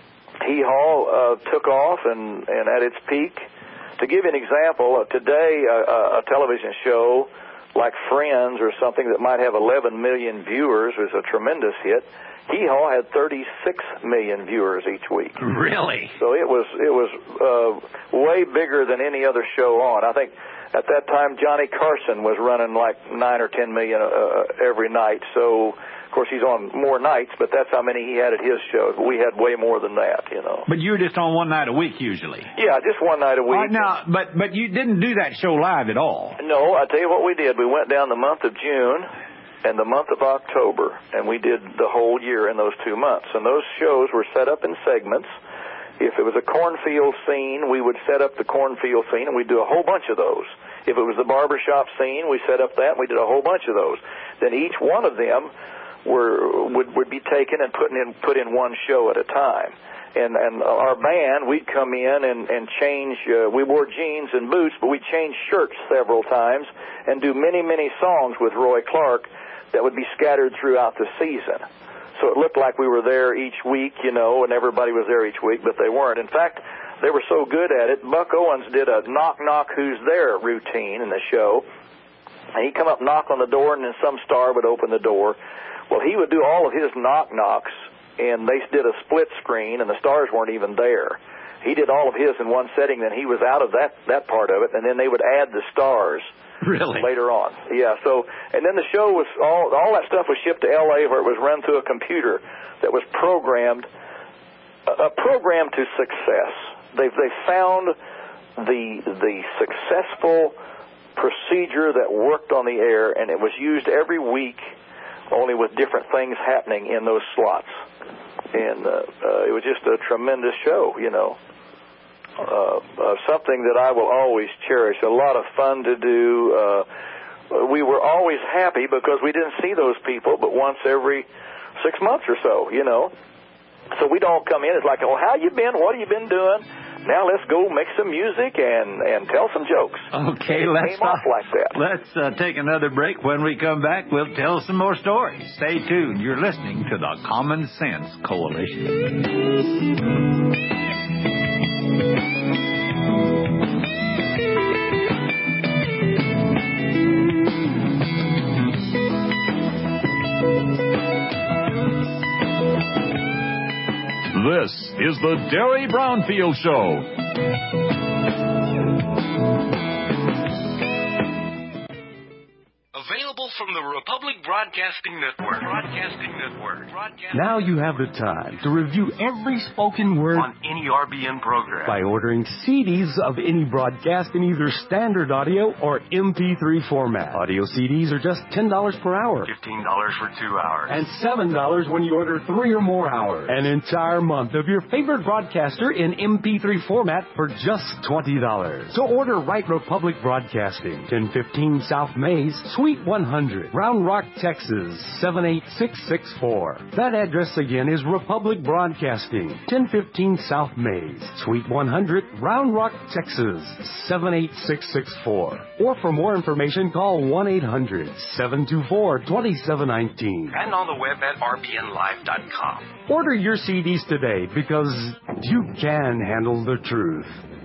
Hee Haw uh, took off and, and at its peak. To give you an example, uh, today uh, a television show like Friends or something that might have eleven million viewers was a tremendous hit. Hee Haw had thirty-six million viewers each week. Really? So it was it was uh, way bigger than any other show on. I think at that time, Johnny Carson was running like nine or ten million uh, every night. So, of course, he's on more nights, but that's how many he had at his shows. We had way more than that, you know. But you were just on one night a week usually. Yeah, just one night a week. Right, now, but but you didn't do that show live at all. No, I tell you what we did. We went down the month of June and the month of October, and we did the whole year in those two months. And those shows were set up in segments. If it was a cornfield scene, we would set up the cornfield scene, and we'd do a whole bunch of those. If it was the barbershop scene, we set up that, and we did a whole bunch of those. Then each one of them were would, would be taken and put in put in one show at a time. And and our band, we'd come in and, and change. Uh, we wore jeans and boots, but we'd change shirts several times and do many, many songs with Roy Clark that would be scattered throughout the season. So it looked like we were there each week, you know, and everybody was there each week, but they weren't. In fact, they were so good at it, Buck Owens did a knock, knock, who's there routine in the show. And he'd come up, knock on the door, and then some star would open the door. Well, he would do all of his knock, knocks, and they did a split screen, and the stars weren't even there. He did all of his in one setting, then he was out of that, that part of it, and then they would add the stars. Really? Later on. Yeah, so, and then the show was, all all that stuff was shipped to L A where it was run through a computer that was programmed, a, a program to success. They they found the the successful procedure that worked on the air, and it was used every week, only with different things happening in those slots. And uh, uh, it was just a tremendous show, you know. Uh, uh, something that I will always cherish, a lot of fun to do. Uh, we were always happy because we didn't see those people but once every six months or so, you know. So we'd all come in, it's like, oh, how you been? What have you been doing? Now let's go make some music and, and tell some jokes. Okay, and it let's came off like that. Let's uh, take another break. When we come back, we'll tell some more stories. Stay tuned. You're listening to the Common Sense Coalition. This is the Derry Brownfield Show. Available from the Republic Broadcasting Network. Broadcasting Network. Broadcasting Now you have the time to review every spoken word on any R B N program by ordering C Ds of any broadcast in either standard audio or M P three format. Audio C Ds are just ten dollars per hour. fifteen dollars for two hours. And seven dollars when you order three or more hours. An entire month of your favorite broadcaster in M P three format for just twenty dollars. So order Right Republic Broadcasting, ten fifteen South Mays, Suite Suite one hundred, Round Rock, Texas, seven eight six six four. That address again is Republic Broadcasting, ten fifteen South Mays, Suite one hundred, Round Rock, Texas, seven eight six six four. Or for more information, call one eight hundred, seven two four, two seven one nine. And on the web at r p n live dot com. Order your C Ds today because you can handle the truth.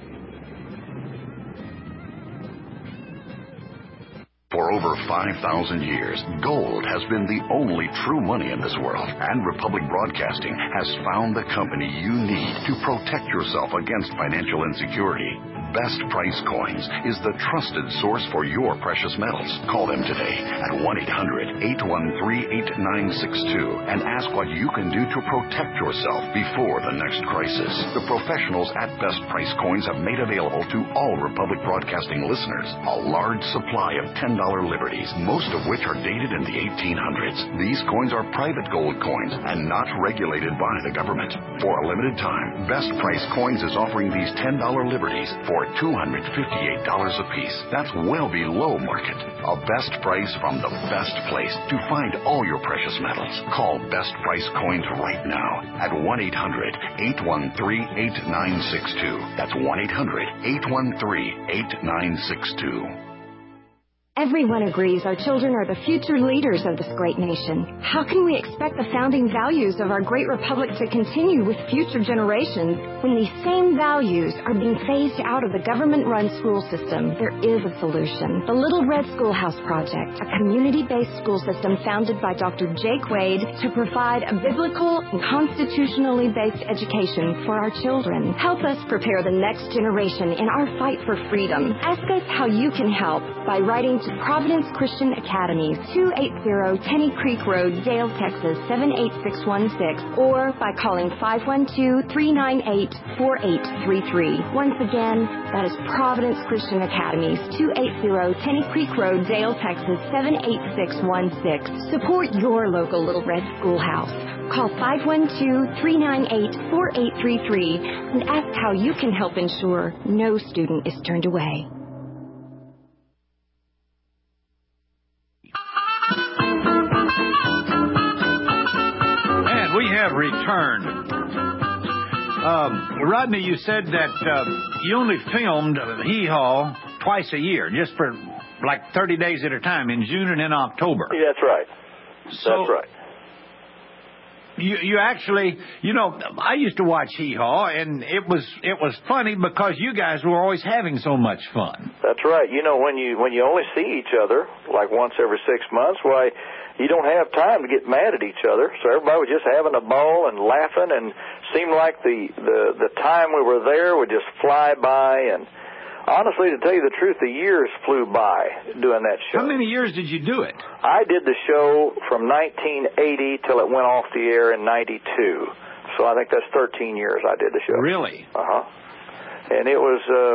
For over five thousand years, gold has been the only true money in this world, and Republic Broadcasting has found the company you need to protect yourself against financial insecurity. Best Price Coins is the trusted source for your precious metals. Call them today at one eight hundred, eight one three, eight nine six two and ask what you can do to protect yourself before the next crisis. The professionals at Best Price Coins have made available to all Republic Broadcasting listeners a large supply of ten dollar liberties, most of which are dated in the eighteen hundreds. These coins are private gold coins and not regulated by the government. For a limited time, Best Price Coins is offering these ten dollar liberties for two hundred fifty-eight dollars apiece. That's well below market. A best price from the best place to find all your precious metals. Call Best Price Coins right now at one eight hundred, eight one three, eight nine six two. That's one eight hundred, eight one three, eight nine six two. Everyone agrees our children are the future leaders of this great nation. How can we expect the founding values of our great republic to continue with future generations when these same values are being phased out of the government-run school system? There is a solution. The Little Red Schoolhouse Project, a community-based school system founded by Doctor Jake Wade to provide a biblical and constitutionally based education for our children. Help us prepare the next generation in our fight for freedom. Ask us how you can help by writing to Providence Christian Academy, two eighty Tenny Creek Road, Dale, Texas, seven eight six one six, or by calling five one two, three nine eight, four eight three three. Once again, that is Providence Christian Academy, two eighty Tenny Creek Road, Dale, Texas, seven eight six one six. Support your local Little Red Schoolhouse. Call five one two, three nine eight, four eight three three and ask how you can help ensure no student is turned away. We have returned. Um, Rodney, you said that uh, you only filmed Hee Haw twice a year, just for like thirty days at a time, in June and in October. Yeah, that's right. So that's right. You, you actually, you know, I used to watch Hee Haw, and it was it was funny because you guys were always having so much fun. That's right. You know, when you when you only see each other like once every six months, why, you don't have time to get mad at each other. So everybody was just having a ball and laughing, and seemed like the the the time we were there would just fly by. And honestly, to tell you the truth, the years flew by doing that show. How many years did you do it? I did the show from nineteen eighty till it went off the air in ninety-two. So I think that's thirteen years I did the show. Really? Uh-huh. And it was uh,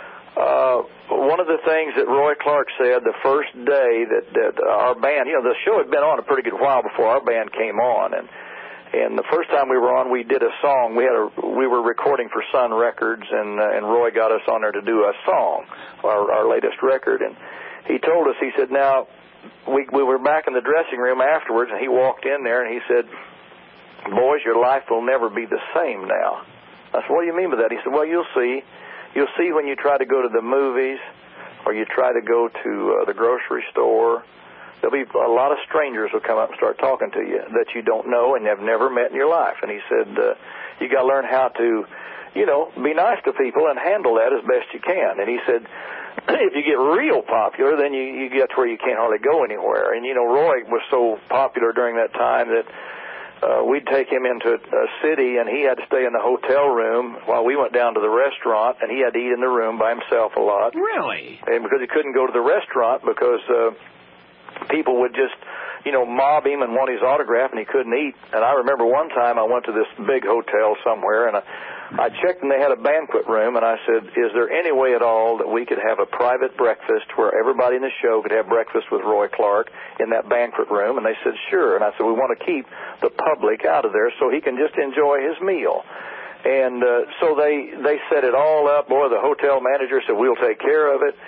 uh, one of the things that Roy Clark said the first day that, that our band, you know, the show had been on a pretty good while before our band came on. And And the first time we were on, we did a song. We had a we were recording for Sun Records, and uh, and Roy got us on there to do a song, our our latest record. And he told us, he said, now we we were back in the dressing room afterwards, and he walked in there and he said, boys, your life will never be the same now. I said, what do you mean by that? He said, well, you'll see. You'll see when you try to go to the movies, or you try to go to uh, the grocery store. There'll be a lot of strangers will come up and start talking to you that you don't know and have never met in your life. And he said, uh, you got to learn how to, you know, be nice to people and handle that as best you can. And he said, if you get real popular, then you, you get to where you can't hardly go anywhere. And, you know, Roy was so popular during that time that uh, we'd take him into a city, and he had to stay in the hotel room while we went down to the restaurant, and he had to eat in the room by himself a lot. Really? And because he couldn't go to the restaurant because uh, people would just, you know, mob him and want his autograph, and he couldn't eat. And I remember one time I went to this big hotel somewhere, and I, I checked, and they had a banquet room, and I said, is there any way at all that we could have a private breakfast where everybody in the show could have breakfast with Roy Clark in that banquet room? And they said, sure. And I said, we want to keep the public out of there so he can just enjoy his meal. And uh, so they, they set it all up. Boy, the hotel manager said, we'll take care of it.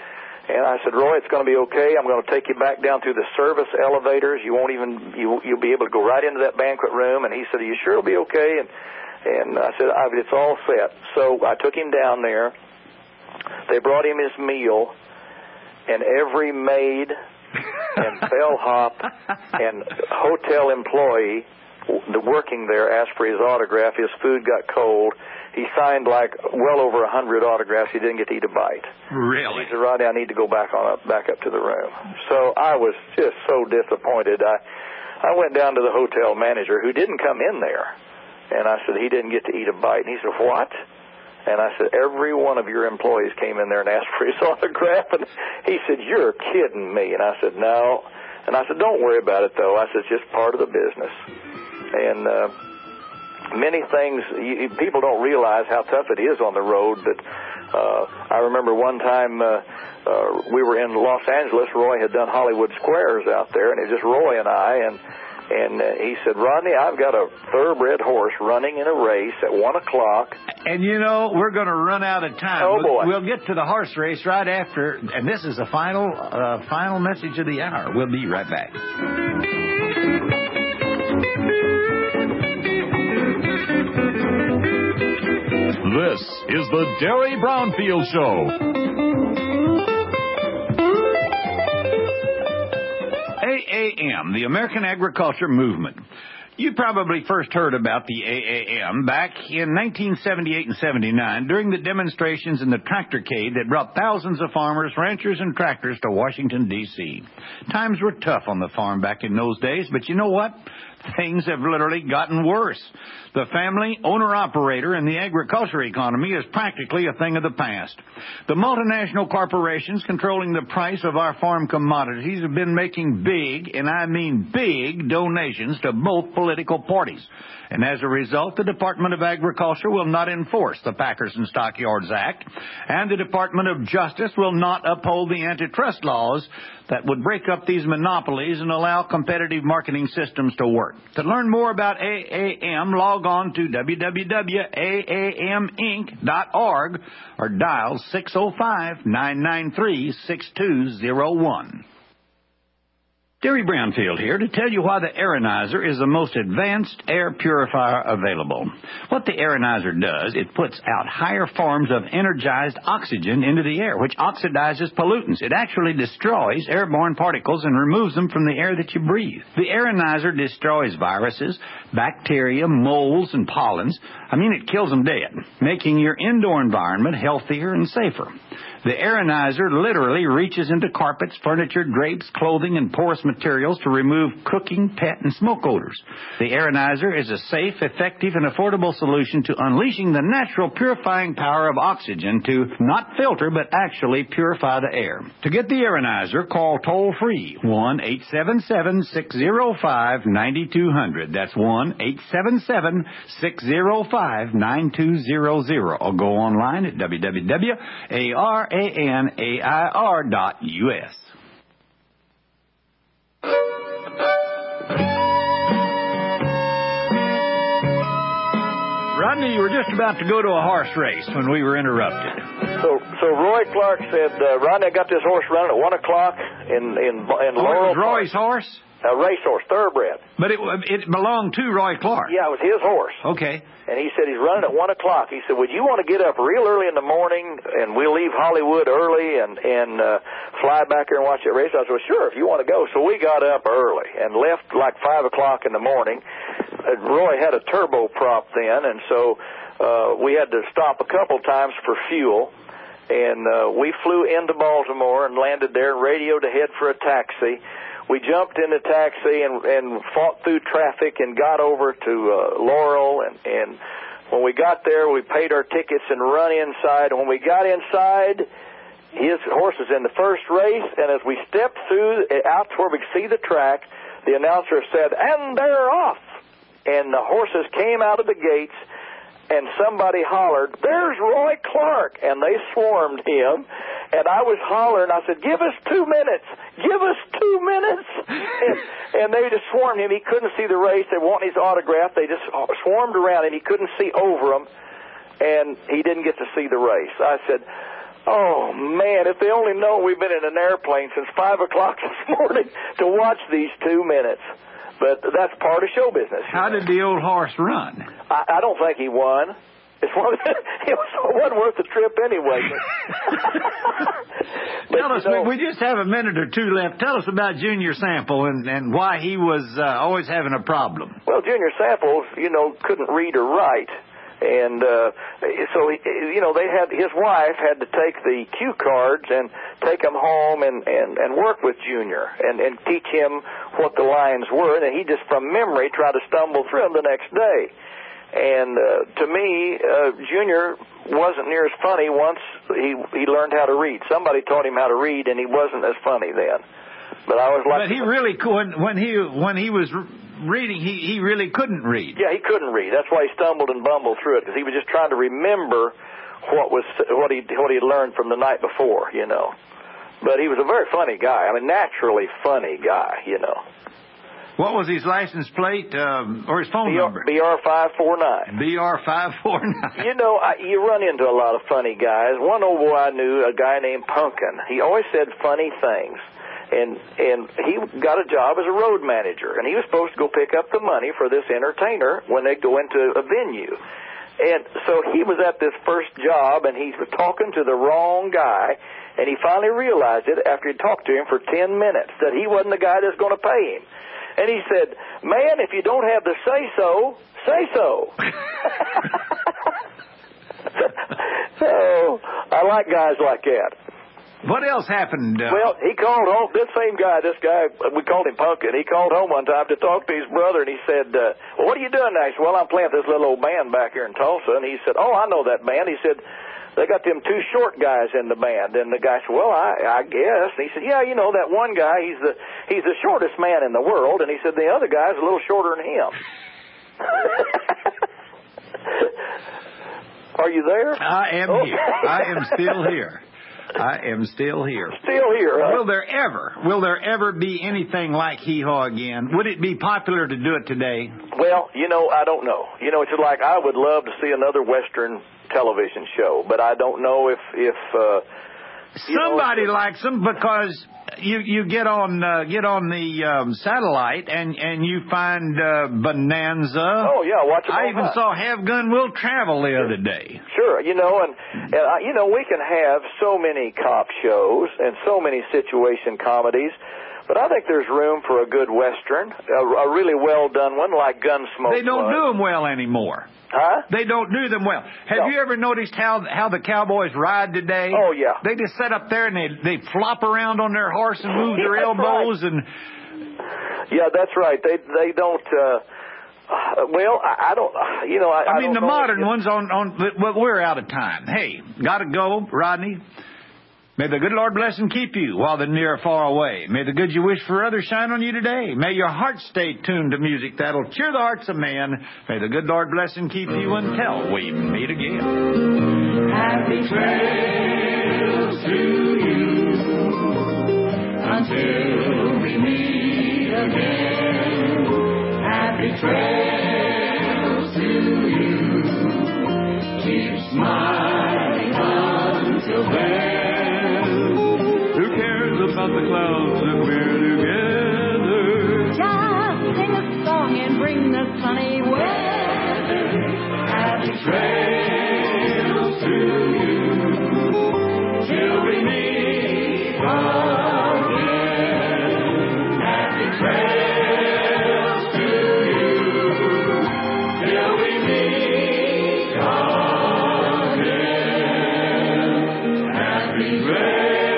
And I said, Roy, it's going to be okay. I'm going to take you back down through the service elevators. You won't even, you, you'll be able to go right into that banquet room. And he said, are you sure it'll be okay? And, and I said, I, it's all set. So I took him down there. They brought him his meal, and every maid and bellhop and hotel employee working there asked for his autograph. His food got cold. He signed like well over a hundred autographs. He didn't get to eat a bite. Really? He said, Rodney, I need to go back on up, back up to the room. So I was just so disappointed. I, I went down to the hotel manager, who didn't come in there, and I said, he didn't get to eat a bite. And he said, what? And I said, every one of your employees came in there and asked for his autograph. And he said, you're kidding me. And I said, no. And I said, don't worry about it, though. I said, it's just part of the business. And uh, many things, you, people don't realize how tough it is on the road. But uh, I remember one time uh, uh, we were in Los Angeles. Roy had done Hollywood Squares out there, and it was just Roy and I. And And uh, he said, Rodney, I've got a thoroughbred horse running in a race at one o'clock. And, you know, we're going to run out of time. Oh, boy. We'll, we'll get to the horse race right after. And this is the final, uh, final message of the hour. We'll be right back. This is the Derry Brownfield Show. A A M, the American Agriculture Movement. You probably first heard about the A A M back in nineteen seventy-eight and seventy-nine during the demonstrations in the tractorcade that brought thousands of farmers, ranchers, and tractors to Washington, D C Times were tough on the farm back in those days, but you know what? Things have literally gotten worse. The family owner-operator in the agriculture economy is practically a thing of the past. The multinational corporations controlling the price of our farm commodities have been making big, and I mean big, donations to both political parties. And as a result, the Department of Agriculture will not enforce the Packers and Stockyards Act, and the Department of Justice will not uphold the antitrust laws that would break up these monopolies and allow competitive marketing systems to work. To learn more about A A M, log on to w w w dot a a m inc dot org or dial six oh five, nine nine three, six two oh one. Derry Brownfield here to tell you why the Aeronizer is the most advanced air purifier available. What the Aeronizer does, it puts out higher forms of energized oxygen into the air, which oxidizes pollutants. It actually destroys airborne particles and removes them from the air that you breathe. The Aeronizer destroys viruses, bacteria, molds, and pollens. I mean, it kills them dead, making your indoor environment healthier and safer. The Aeronizer literally reaches into carpets, furniture, drapes, clothing, and porous materials to remove cooking, pet, and smoke odors. The Aeronizer is a safe, effective, and affordable solution to unleashing the natural purifying power of oxygen to not filter, but actually purify the air. To get the Aeronizer, call toll-free one eight seven seven, six oh five, nine two zero zero. That's one eight seven seven, six oh five, nine two zero zero. Or go online at w w w dot a r a n a i r dot u s. Rodney, you were just about to go to a horse race when we were interrupted. So, so Roy Clark said, uh, Rodney, I got this horse running at one o'clock in in in oh, Laurel. It was Roy's horse? A racehorse, thoroughbred. But it it belonged to Roy Clark. Yeah, it was his horse. Okay. And he said he's running at one o'clock. He said, would you want to get up real early in the morning, and we'll leave Hollywood early and and uh, fly back here and watch that race? I said, well, sure, if you want to go. So we got up early and left like five o'clock in the morning. Uh, Roy had a turboprop then, and so uh, we had to stop a couple times for fuel. And uh, we flew into Baltimore and landed there and radioed ahead for a taxi. We jumped in the taxi and, and fought through traffic and got over to uh, Laurel. And, and when we got there, we paid our tickets and run inside. And when we got inside, his horse was in the first race. And as we stepped through out to where we could see the track, the announcer said, and they're off. And the horses came out of the gates. And somebody hollered, there's Roy Clark. And they swarmed him. And I was hollering. I said, give us two minutes. Give us two minutes. And, and they just swarmed him. He couldn't see the race. They wanted his autograph. They just swarmed around him. He couldn't see over them. And he didn't get to see the race. I said, Oh, man, if they only know we've been in an airplane since five o'clock this morning to watch these two minutes. But that's part of show business. How know. did the old horse run? I, I don't think he won. It's one, it wasn't worth the trip anyway. But, Tell us, know, we just have a minute or two left. Tell us about Junior Sample and, and why he was uh, always having a problem. Well, Junior Sample, you know, couldn't read or write. And uh, so, he, you know, they had his wife had to take the cue cards and take them home and, and, and work with Junior and, and teach him what the lines were. And he just, from memory, tried to stumble through them the next day. And uh, to me, uh, Junior wasn't near as funny once he he learned how to read. Somebody taught him how to read, and he wasn't as funny then. But I was like, but he really when when he when he was reading, he he really couldn't read. Yeah, he couldn't read. That's why he stumbled and bumbled through it, because he was just trying to remember what was what he what he learned from the night before, you know. But he was a very funny guy. I mean, naturally funny guy, you know. What was his license plate um, or his phone B R, number? B R five four nine. B R five four nine. You know, I, you run into a lot of funny guys. One old boy I knew, a guy named Punkin, he always said funny things. And and he got a job as a road manager, and he was supposed to go pick up the money for this entertainer when they go into a venue. And so he was at this first job, and he was talking to the wrong guy, and he finally realized it after he talked to him for ten minutes that he wasn't the guy that's going to pay him. And he said, man, if you don't have the say-so, say so. So I like guys like that. What else happened? Uh... Well, he called home. This same guy, this guy, we called him Punkin. He called home one time to talk to his brother, and he said, uh, well, what are you doing now? He said, well, I'm playing with this little old band back here in Tulsa. And he said, oh, I know that band. He said, they got them two short guys in the band. And the guy said, well, I, I guess. And he said, yeah, you know, that one guy, he's the he's the shortest man in the world. And he said, the other guy's a little shorter than him. Are you there? I am oh. here. I am still here. I am still here. Still here, huh? Will there ever, will there ever be anything like Hee Haw again? Would it be popular to do it today? Well, you know, I don't know. You know, it's just like I would love to see another Western television show, but I don't know if if uh, somebody know, likes them because you you get on uh, get on the um, satellite and and you find uh, Bonanza. Oh yeah, watch it. I even night. saw Have Gun Will Travel the other day. Sure, you know, and, and uh, you know we can have so many cop shows and so many situation comedies. But I think there's room for a good Western, a, a really well-done one like Gunsmoke. They don't was. do them well anymore. Huh? They don't do them well. Have no. you ever noticed how how the cowboys ride today? Oh, yeah. They just sit up there and they, they flop around on their horse and move their yeah, elbows. right. and. Yeah, that's right. They they don't... Uh, well, I, I don't... You know, I, I mean, I don't the know modern if, ones on... on well, we're out of time. Hey, gotta go, Rodney. May the good Lord bless and keep you while they're near or far away. May the good you wish for others shine on you today. May your heart stay tuned to music that'll cheer the hearts of man. May the good Lord bless and keep you until we meet again. Happy trails to you until we meet again. Happy trails to you. Keep smiling until then. About the clouds and we're together. Just sing a song and bring the sunny weather. Happy trails to you till we meet again. Happy trails to you till we meet again. Happy trails.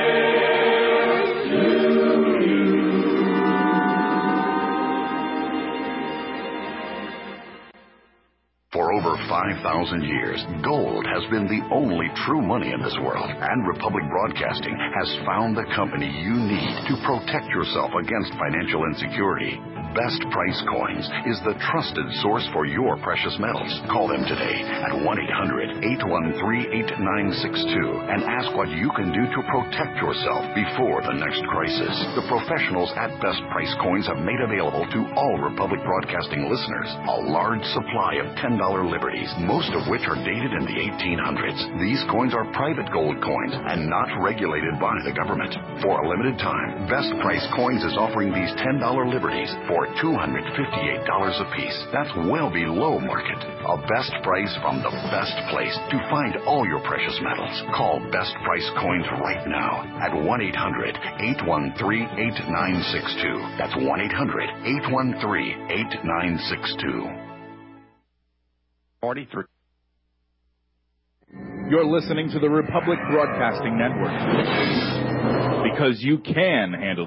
five thousand years, gold has been the only true money in this world, and Republic Broadcasting has found the company you need to protect yourself against financial insecurity. Best Price Coins is the trusted source for your precious metals. Call them today at one eight hundred, eight one three, eight nine six two and ask what you can do to protect yourself before the next crisis. The professionals at Best Price Coins have made available to all Republic Broadcasting listeners a large supply of ten dollar liberties, most of which are dated in the eighteen hundreds. These coins are private gold coins and not regulated by the government. For a limited time, Best Price Coins is offering these ten dollar liberties for two hundred fifty-eight dollars apiece. That's well below market. A best price from the best place to find all your precious metals. Call Best Price Coins right now at one eight hundred, eight one three, eight nine six two. That's one eight hundred, eight one three, eight nine six two. forty-three. You're listening to the Republic Broadcasting Network. Because you can handle